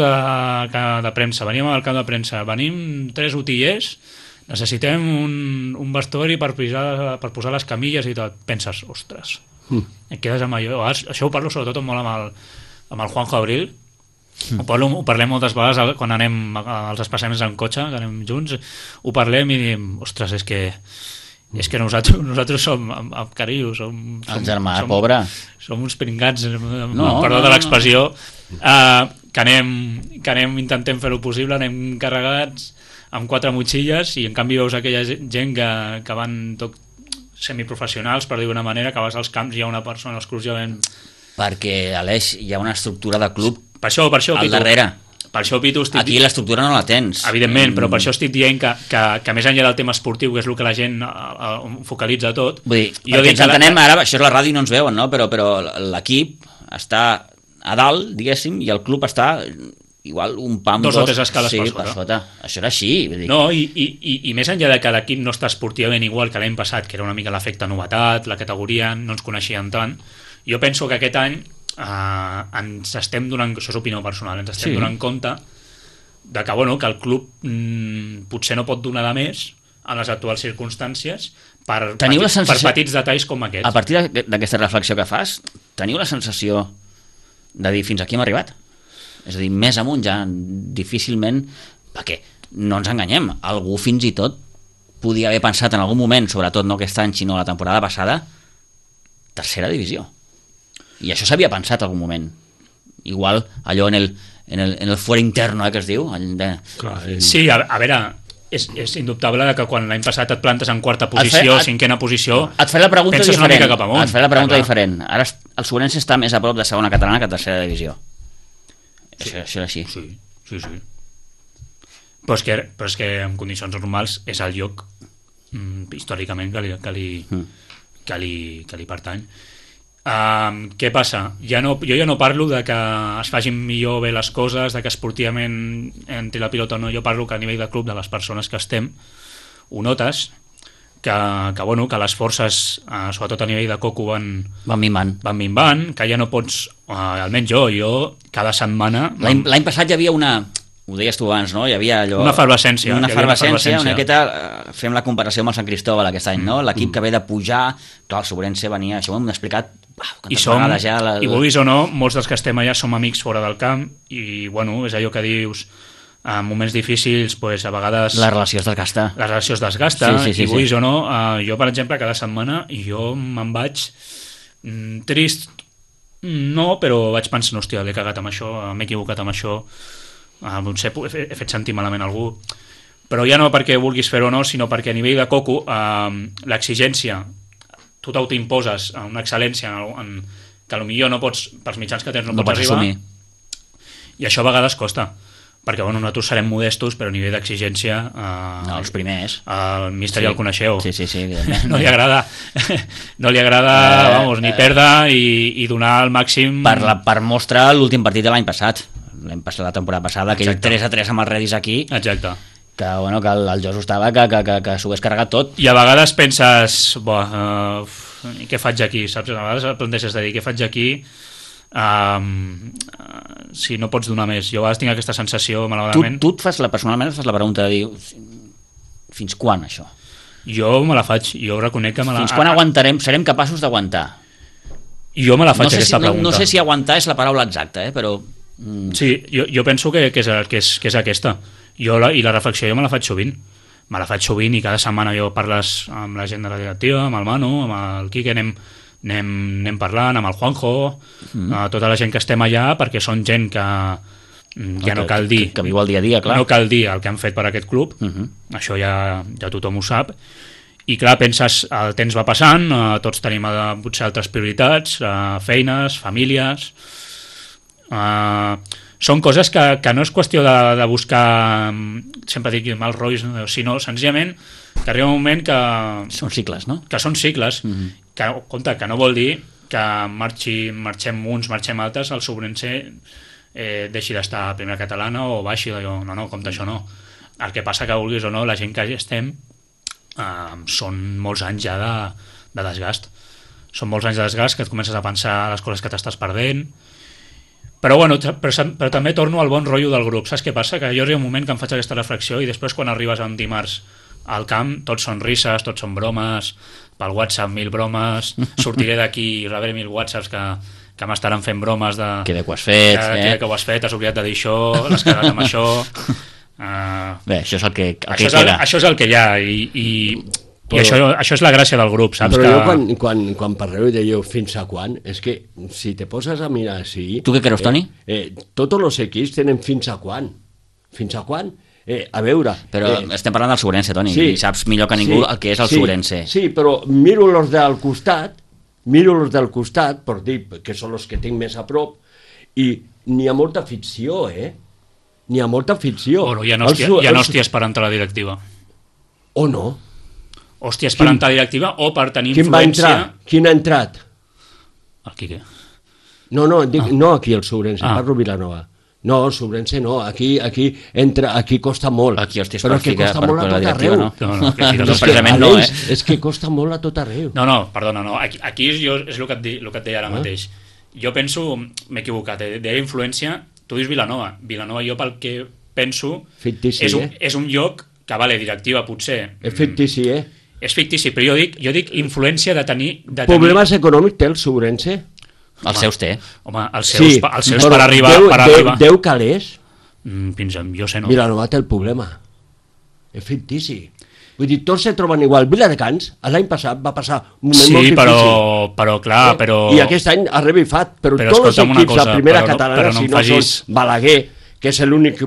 de premsa, venim amb el camp de premsa, venim 3 utillers, necessitem un vestuari per posar les camilles i tot. Penses, ostres, et quedes amb allò. Això ho parlo sobretot molt amb el Juanjo Abril. Ho parlem moltes vegades quan anem als espassaments en cotxe, que anem junts, ho parlem i diem, ostres, és que nosaltres som, amb carinyo, som el germà pobre som uns pringats, perdó de l'expressió, que anem intentem fer-ho possible, anem carregats amb 4 motxilles i en canvi veus aquella gent que van tot semiprofessionals, per dir d'una manera, que vas als camps i hi ha una persona exclusivament... Perquè, Aleix, hi ha una estructura de club per això, al Pitu, darrere. Per això, Pitu, Aquí l'estructura no la tens. Evidentment, però per això estic dient que més enllà del tema esportiu, que és el que la gent focalitza tot... Vull dir, perquè ens entenem ara, això és la ràdio i no ens veuen, no? Però l'equip està a dalt, diguéssim, i el club està igual un pam... 2 o 3 escales per sota. Això era així. Vull dir. No, i més enllà de que l'equip no està esportivament igual que l'any passat, que era una mica l'efecte novetat, la categoria, no ens coneixien tant, jo penso que aquest any ens estem donant, això és opinió personal, ens estem donant compte de que, que el club potser no pot donar de més en les actuals circumstàncies per petits detalls com aquests. A partir d'aquesta reflexió que fas, teniu la sensació de dir fins aquí hem arribat? És a dir, més amunt ja difícilment, perquè no ens enganyem, algú fins i tot podia haver pensat en algun moment, sobretot no aquest any sinó la temporada passada, tercera divisió. I això s'havia pensat en algun moment. Igual allò en el fuera interno, que es diu. Sí, a veure, és indubtable que quan l'any passat et plantes en quarta posició, cinquena posició, et faré la pregunta penses diferent. Una mica cap amunt. Et faré la pregunta diferent. Ara el Sobrense està més a prop de segona catalana que tercera divisió. Sí. Això és així. Sí. Però és que en condicions normals és el lloc històricament que li pertany. Què passa? Jo ja no parlo de que es facin millor bé les coses, de que esportivament entri la pilota o no, jo parlo que a nivell de club, de les persones que estem, ho notes, que les forces, sobretot a nivell de coco, van minvant, que ja no pots, almenys jo cada setmana... L'any passat hi havia una... Ho deies tu abans, no? Hi havia allò... Una efervescència, una miqueta... Fem la comparació amb el Sant Cristóbal aquest any, no? L'equip que ve de pujar... Clar, el Sobrense venia... Això ho hem explicat... I vulguis o no, molts dels que estem allà som amics fora del camp i, és allò que dius... En moments difícils, a vegades... La relació es desgasta. I vulguis o no, jo, per exemple, cada setmana jo me'n vaig trist... No, però vaig pensar, hòstia, l'he cagat amb això, m'he equivocat amb això... Potser he fet sentir malament algú, però ja no perquè vulguis fer-ho o no, sinó perquè a nivell de coco l'exigència tu t'autoimposes a una excel·lència que potser no pots, pels mitjans que tens no pots arribar assumir. I això a vegades costa perquè nosaltres serem modestos, però a nivell d'exigència no, els primers el míster ja el coneixeu sí, no li agrada ni perdre i donar el màxim per mostrar l'últim partit de l'any passat la temporada passada, aquell 3-3 amb els Redis aquí. Exacte. Que el Josu estava que s'ho hagués carregat tot. I a vegades penses, què faig aquí? Saps? A vegades et planteges de dir, què faig aquí? Si no pots donar més. Jo a vegades tinc aquesta sensació, malauradament. Tu personalment et fas la pregunta de dir, fins quan això? Jo me la faig, jo reconec que Fins quan aguantarem, serem capaços d'aguantar? Jo me la faig aquesta pregunta. No sé si aguantar és la paraula exacta, però... Sí, jo penso que és aquesta. I la reflexió jo me la faig sovint. I cada setmana jo parles amb la gent de la directiva, amb el Manu, amb el Quique, anem parlant, amb el Juanjo, tota la gent que estem allà, perquè són gent que ja no cal dir... Que viu el dia a dia, clar. No cal dir el que han fet per aquest club, això ja tothom ho sap. I clar, penses, el temps va passant, tots tenim potser altres prioritats, feines, famílies... són coses que no és qüestió de buscar, sempre dic mal rotllos, sinó senzillament que arriba un moment que... Són cicles, no? Que són cicles, que no vol dir que marxem uns, marxem altres, el Sobrense deixi d'estar a primera catalana o baixi d'allò. No, compte això no. El que passa que, vulguis o no, la gent que hi estem són molts anys ja de desgast. Són molts anys de desgast que et comences a pensar les coses que t'estàs perdent. Però també torno al bon rotllo del grup. Saps què passa? Que jo arriba un moment que em faig aquesta reflexió i després quan arribes un dimarts al camp, tots són risses, tots són bromes, pel WhatsApp 1000 bromes, sortiré d'aquí i rebré 1000 WhatsApps que m'estaran fent bromes de... Que ho has fet, que ho has fet, has oblidat de dir això, l'has quedat amb això... Bé, això és el que això és el que hi ha i això és la gràcia del grup, saps? Però jo quan parleu i dèieu fins a quan, és que si te poses a mirar així... Tu què creus, Toni? Tots els equips tenen fins a quan. Fins a quan? A veure... Però estem parlant del Sobrense, Toni, i saps millor que ningú el que és el Sobrense. Sí, però miro els del costat, per dir que són els que tinc més a prop, i n'hi ha molta ficció, N'hi ha molta ficció. Bueno, ja no estic esperant a la directiva. O no? Hòstia, esperant a la directiva o per tenir influència... Quin ha entrat? El Quique. No, no aquí el Sobrense, parlo Vilanova. No, el Sobrense no, aquí costa molt. Aquí, hòstia, però que costa molt a tot arreu. No, és que costa molt a tot arreu. No, perdona, no. Aquí és el que et deia ara mateix. Jo penso, m'he equivocat, deia influència, tu dius Vilanova. Vilanova jo pel que penso fictici, és un lloc que, vale, directiva potser... És fictici, És fictici, però jo dic influència de tenir... Problemes econòmics té el Sobrense? Els seus té. Home, els seus per arribar... 10 calés? Jo sé, no. Vilanova té el problema. És fictici. Vull dir, tots se troben igual. Viladecans, l'any passat va passar un moment molt difícil. Però clar, I aquest any ha revifat, però tots els equips de primera catalana, si no són Balaguer, que és l'únic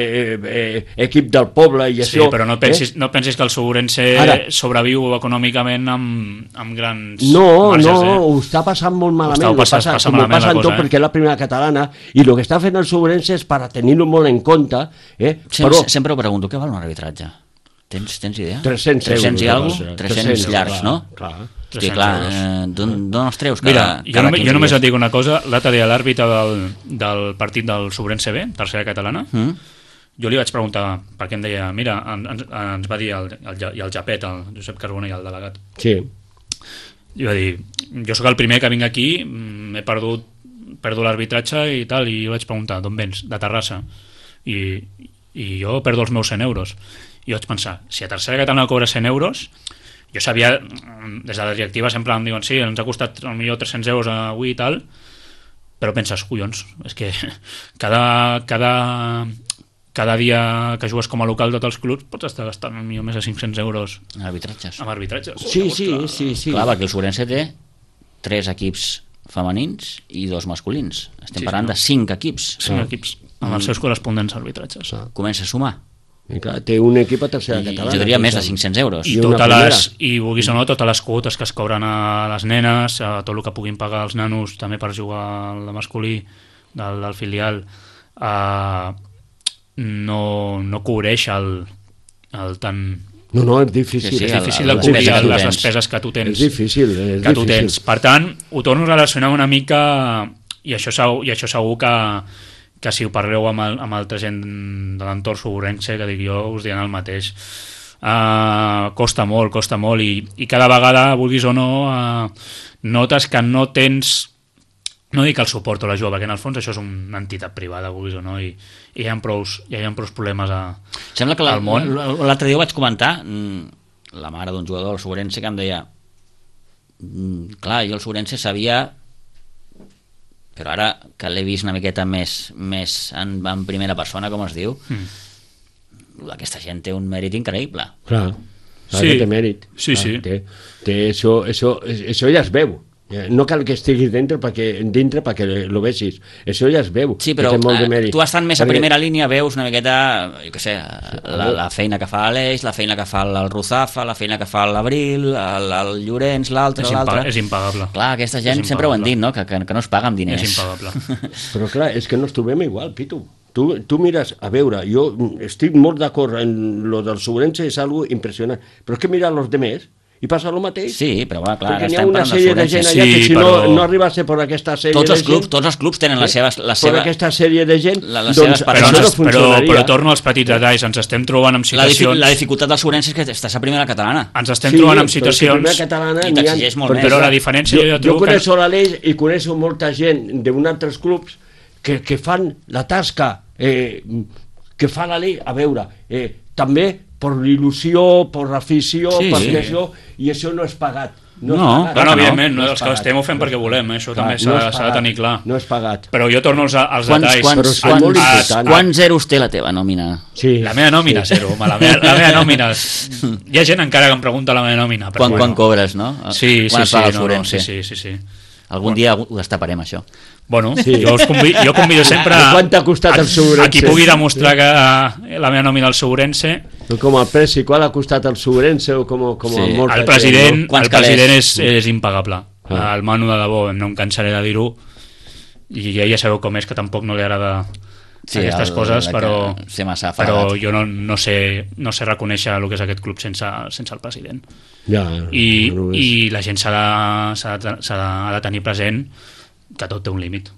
equip del poble i això... Sí, però no pensis que el Sobrense sobreviu econòmicament amb grans marges. No, ho està passant molt malament, com ho passa en tot, perquè és la primera catalana, i el que està fent el Sobrense és per tenir-ho molt en compte. Sempre ho pregunto, què val un arbitratge? Tens idea? 300 euros. 300 i alguna cosa? 300 llargs, no? Clar. Hosti, clar, d'on els treus? Mira, jo només et dic una cosa. L'altre dia l'àrbitre del partit del Sobrense B, tercera catalana, jo li vaig preguntar, perquè em deia, mira, ens va dir el Japet, el Josep Carbona i el delegat. Sí. I va dir, jo sóc el primer que vinc aquí, perdo l'arbitratge i tal, i jo vaig preguntar, d'on vens? De Terrassa. I jo perdo els meus 100 euros. I vaig pensar, si a tercera catalana cobra 100 euros, jo sabia, des de la directiva sempre em diuen, sí, ens ha costat potser 300 euros avui i tal, però penses, collons, és que cada dia que jugues com a local de tots els clubs pots estar gastant potser més de 500 euros en arbitratges. Sí. Clar, perquè el Sobrense té 3 equips femenins i 2 masculins. Estem parlant de 5 equips. 5 equips, amb els seus correspondents arbitratges. Comença a sumar. I clar, té un equip a tercera catalana. Jo diria més de 500 euros. I vulguis o no, totes les quotes que es cobren a les nenes, a tot el que puguin pagar els nanos també per jugar al masculí del filial, no cobreix el tan... No, és difícil. És difícil de cobrir les despeses que tu tens. És difícil. Tu tens. Per tant, ho torno a relacionar una mica, i això segur que si ho parleu amb altra gent de l'entorn sobrense, que dic jo, us diran el mateix. Costa molt i cada vegada, vulguis o no, notes que no tens, no dic el suport o l'ajuda, perquè en el fons això és una entitat privada, vulguis o no, i hi ha prou problemes Sembla que al món. L'altre dia ho vaig comentar, la mare d'un jugador del Sobrense que em deia, clar, jo el Sobrense sabia, però ara que l'he vist una miqueta més en primera persona, com es diu, aquesta gent té un mèrit increïble. Clar que té mèrit. Sí. Té això ja es veu. No cal que estiguis dintre perquè lo vegis. Això ja es veu. Sí, però que té molt de mèrit. tu estant més a primera línia veus una miqueta, jo què sé, la feina que fa l'Aleix, la feina que fa el Ruzafa, la feina que fa l'Abril, el Llorenç, l'altre. És impagable. Clar, aquesta gent sempre ho han dit, no? Que no es paga amb diners. És impagable. Però clar, és que no ens trobem igual, Pitu. Tu mires, a veure, jo estic molt d'acord en lo del Sobrense, és algo impressionant, però és que mira els demés i passa el mateix. Sí, però clar, perquè n'hi ha estem una parlant sèrie de gent allà que si no arribase per aquesta sèrie de gent... Tots els clubs tenen la seva... Per aquesta sèrie de gent, doncs però això no funcionaria. Però torno als petits detalls, ens estem trobant en situacions... La dificultat del Sobrense és que estàs a primera catalana. Ens estem trobant en situacions... I t'exigeix molt més. Però la diferència jo trobo que... Jo coneixo l'Aleix i coneixo molta gent d'un altres clubs que fan la tasca que fa l'Aleix, a veure, també per l'il·lusió, per l'afició, perquè això no és pagat. Evidentment, els que estem ho fem perquè volem, això també s'ha de tenir clar. No és pagat. Però jo torno als detalls. Quants zeros té la teva nòmina? La meva nòmina, zero. La meva nòmina... Hi ha gent encara que em pregunta la meva nòmina. Quan cobres, no? Sí. Algun dia ho destaparem, això. Bueno, jo convido sempre quant t'ha costat el Sobrense? A qui pugui demostrar que la meva nòmina al Sobrense... Com el preci, qual ha costat el Sobrense o com el president és impagable. El Manu, de debò, no em cansaré de dir-ho, i ja sabeu com és, que tampoc no li agrada aquestes coses, però jo no sé reconèixer el que és aquest club sense el president. I la gent s'ha de tenir present que tot té un límit.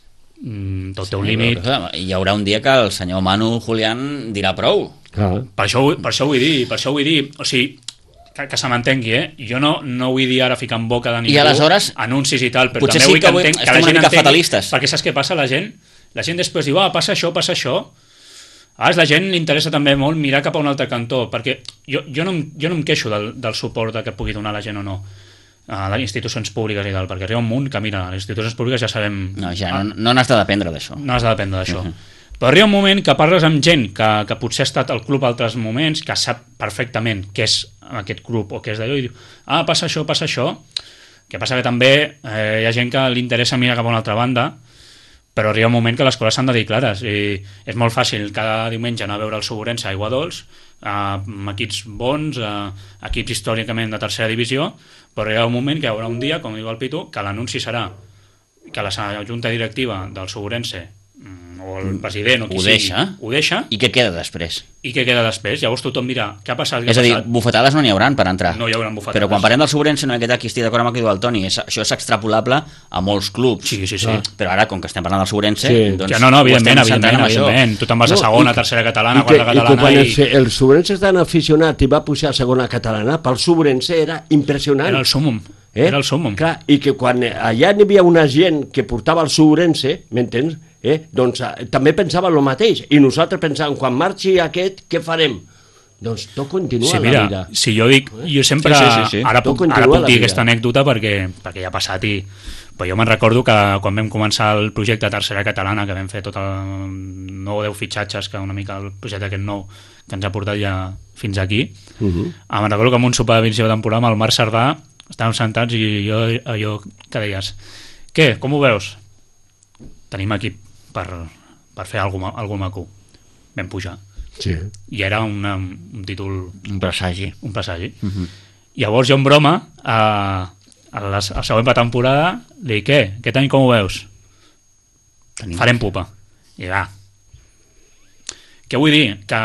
Hi haurà un dia que el senyor Manu Julián dirà prou. Per això ho vull dir. O sigui, que se m'entengui, jo no vull dir ara ficar en boca de ningú anuncis i tal, però potser també vull que la gent entengui, fatalistes. perquè saps què passa? La gent després diu, passa això. A la gent li interessa també molt mirar cap a un altre cantó, perquè jo no em queixo del suport que pugui donar la gent o no a les institucions públiques i tal, perquè arriba un munt que, mira, les institucions públiques ja sabem... No n'has de dependre d'això. No has de dependre d'això. Però arriba un moment que parles amb gent que potser ha estat al club altres moments, que sap perfectament què és aquest club o què és d'allò, i diu, passa això, que passa que també hi ha gent que li interessa mirar cap a una altra banda, però arriba un moment que les coses s'han de dir clares, i és molt fàcil cada diumenge anar a veure el Sobrense a Aigua Dols, amb equips bons, equips històricament de tercera divisió, però arriba un moment que hi haurà un dia, com diu el Pitu, que l'anunci serà que la junta directiva del Sobrense o el president o qui ho deixa. I què queda després? Llavors tothom dirà, què ha passat? És a dir, bufetades no n'hi hauran per entrar. No hi hauran bufetades. Però quan parlem del Sobrense, no aquí estic d'acord amb el que diu el Toni, això és extrapolable a molts clubs. Sí. Però ara, com que estem parlant del Sobrense... Doncs evidentment. Tu te'n vas a segona, tercera catalana, quarta catalana... I quan el Sobrense és tan aficionat i va pujar a segona catalana, pel Sobrense era impressionant. Era el súmum. Era el súmum. Clar, i que quan allà n'hi havia una gent que portava el Sobrense, m'entens? Doncs també pensava el mateix, i nosaltres pensàvem, quan marxi aquest, què farem? Doncs tot continua la vida. Si jo dic, jo sempre ara puc dir aquesta anècdota perquè ja ha passat, però jo me'n recordo que quan vam començar el projecte Tercera Catalana, que vam fer tot el 9 o 10 fitxatges, que una mica el projecte aquest nou que ens ha portat ja fins aquí, me'n recordo que en un sopar de temporada amb el Marc Cerdà estàvem sentats i jo que deies, què, com ho veus? Tenim equip per fer alguna maco. Vam pujar. Sí. I era un títol... Un presagi. Llavors jo en broma, a la següent temporada, li dic, què any com ho veus? Farem pupa. I va. Què vull dir?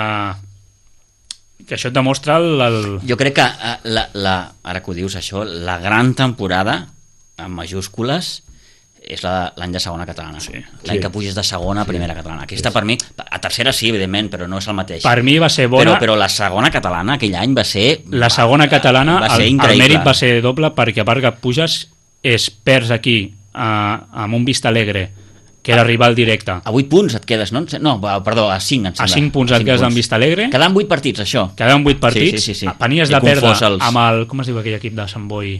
Que això et demostra Jo crec que, ara que ho dius això, la gran temporada, en majúscules, és l'any de segona catalana. L'any que puges de segona a primera catalana. Aquesta per mi, a tercera sí, evidentment, però no és el mateix. Per mi va ser bona... Però la segona catalana aquell any va ser... La segona catalana, el mèrit va ser doble, perquè a part que puges, perds aquí, amb un Vista Alegre, que era rival directe. A 8 punts et quedes, no? No, perdó, a 5, em sembla. A 5 punts et quedes amb Vista Alegre. Quedaven 8 partits, això. Quedaven 8 partits. Sí. Venies de perdre amb el... Com es diu aquell equip de Sant Boi?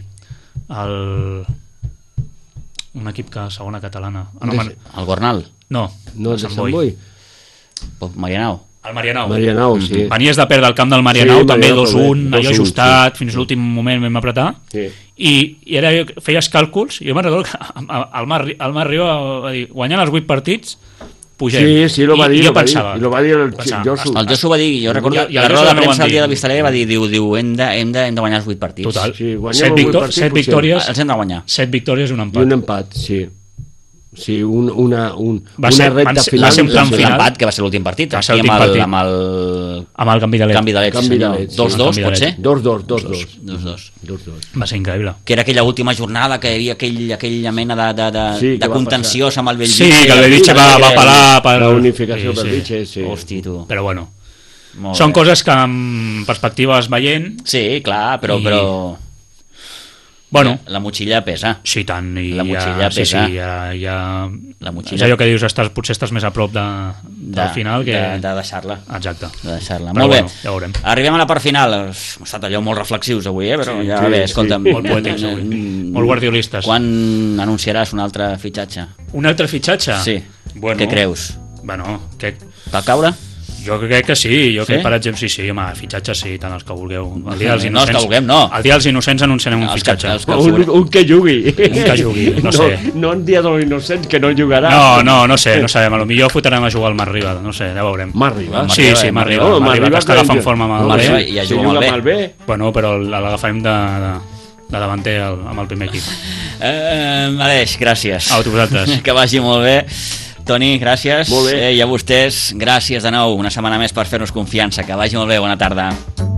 Un equip que segona catalana. El Gornal? No, de Sant Boi. Marianao? El Marianao. Marianao, sí. Venies de perdre el camp del Marianao, Sí, també Marianao, 2-1, allò 2-1, ajustat, fins a l'últim moment vam apretar. Sí. I ara feies càlculs, i jo me'n recordo que el Marc Riba va dir, guanyant els 8 partits, pugem. Sí, lo va dir, I jo pensava... I lo va dir el Josu. El Josu va dir, jo recordo, I el la Josu roda de també ho premsa van el dia dir. de l'Hospitalet va dir, diu, hem de guanyar els 8 partits. Total. Sí, guanyem 7 el 8 partits, 7 victòries, Els hem de guanyar. 7 victòries i un I empat. un empat, sí. Sí, una Va ser- recta va final. ser en plan final. L'empat, que va ser l'últim partit. Va ser Aquí l'últim partit. amb el Amb el canvi de led. canvi de leds, Canvi de senyor. leds, sí. 2-2, Canvi de pot ser? leds. 2-2. 2-2. Va ser increïble. Que era aquella última jornada que hi havia aquella mena Sí, que de va contenciós amb el Bellvitge. Sí, que el Bellvitge va apel·lar per... La unificació Sí, del sí. Vitge, sí. Hosti, tu. Però bueno, Molt són bé. coses que amb perspectives veient... Sí, clar, però... Bueno, La motxilla pesa. sí, tant. I La motxilla sí, pesa. sí, ja... La És motxilla allò que dius, potser estàs més a prop del final que... de deixar-la. Exacte. De deixar-la. Però Molt bé. bueno, ja veurem. Arribem a la part final. Hem estat allò molt reflexius avui, però Sí, ja sí, bé, sí. escolta'm. Molt poètics avui. Molt guardiolistes. Quan anunciaràs un altre fitxatge? Un altre fitxatge? Sí. Bueno, Què creus? Bueno, Cal caure? jo crec que sí. Jo crec, Sí? per exemple, sí, home, fitxatges sí, tant els que vulgueu. El dia dels No, els innocents, que vulguem, no. El dia dels innocents anunciarem un Els fitxatge. Un que jugui. Un que jugui, no sé. No en dia dels innocents, que no jugarà. No sé, no sabem. Potser fotrem a jugar al Marc Riba, no sé, ja veurem. Marc Riba. Sí, sí, Marc Riba. No, Marc Riba, que està agafant forma amb el Marc Marc Riba, ja Si juga juga molt bé. Bueno, però l'agafarem de davanter amb el primer equip. Aleix, gràcies. A vosaltres. Que vagi molt bé. Toni, gràcies. Molt bé. I a vostès, gràcies de nou una setmana més per fer-nos confiança. Que vagi molt bé, bona tarda.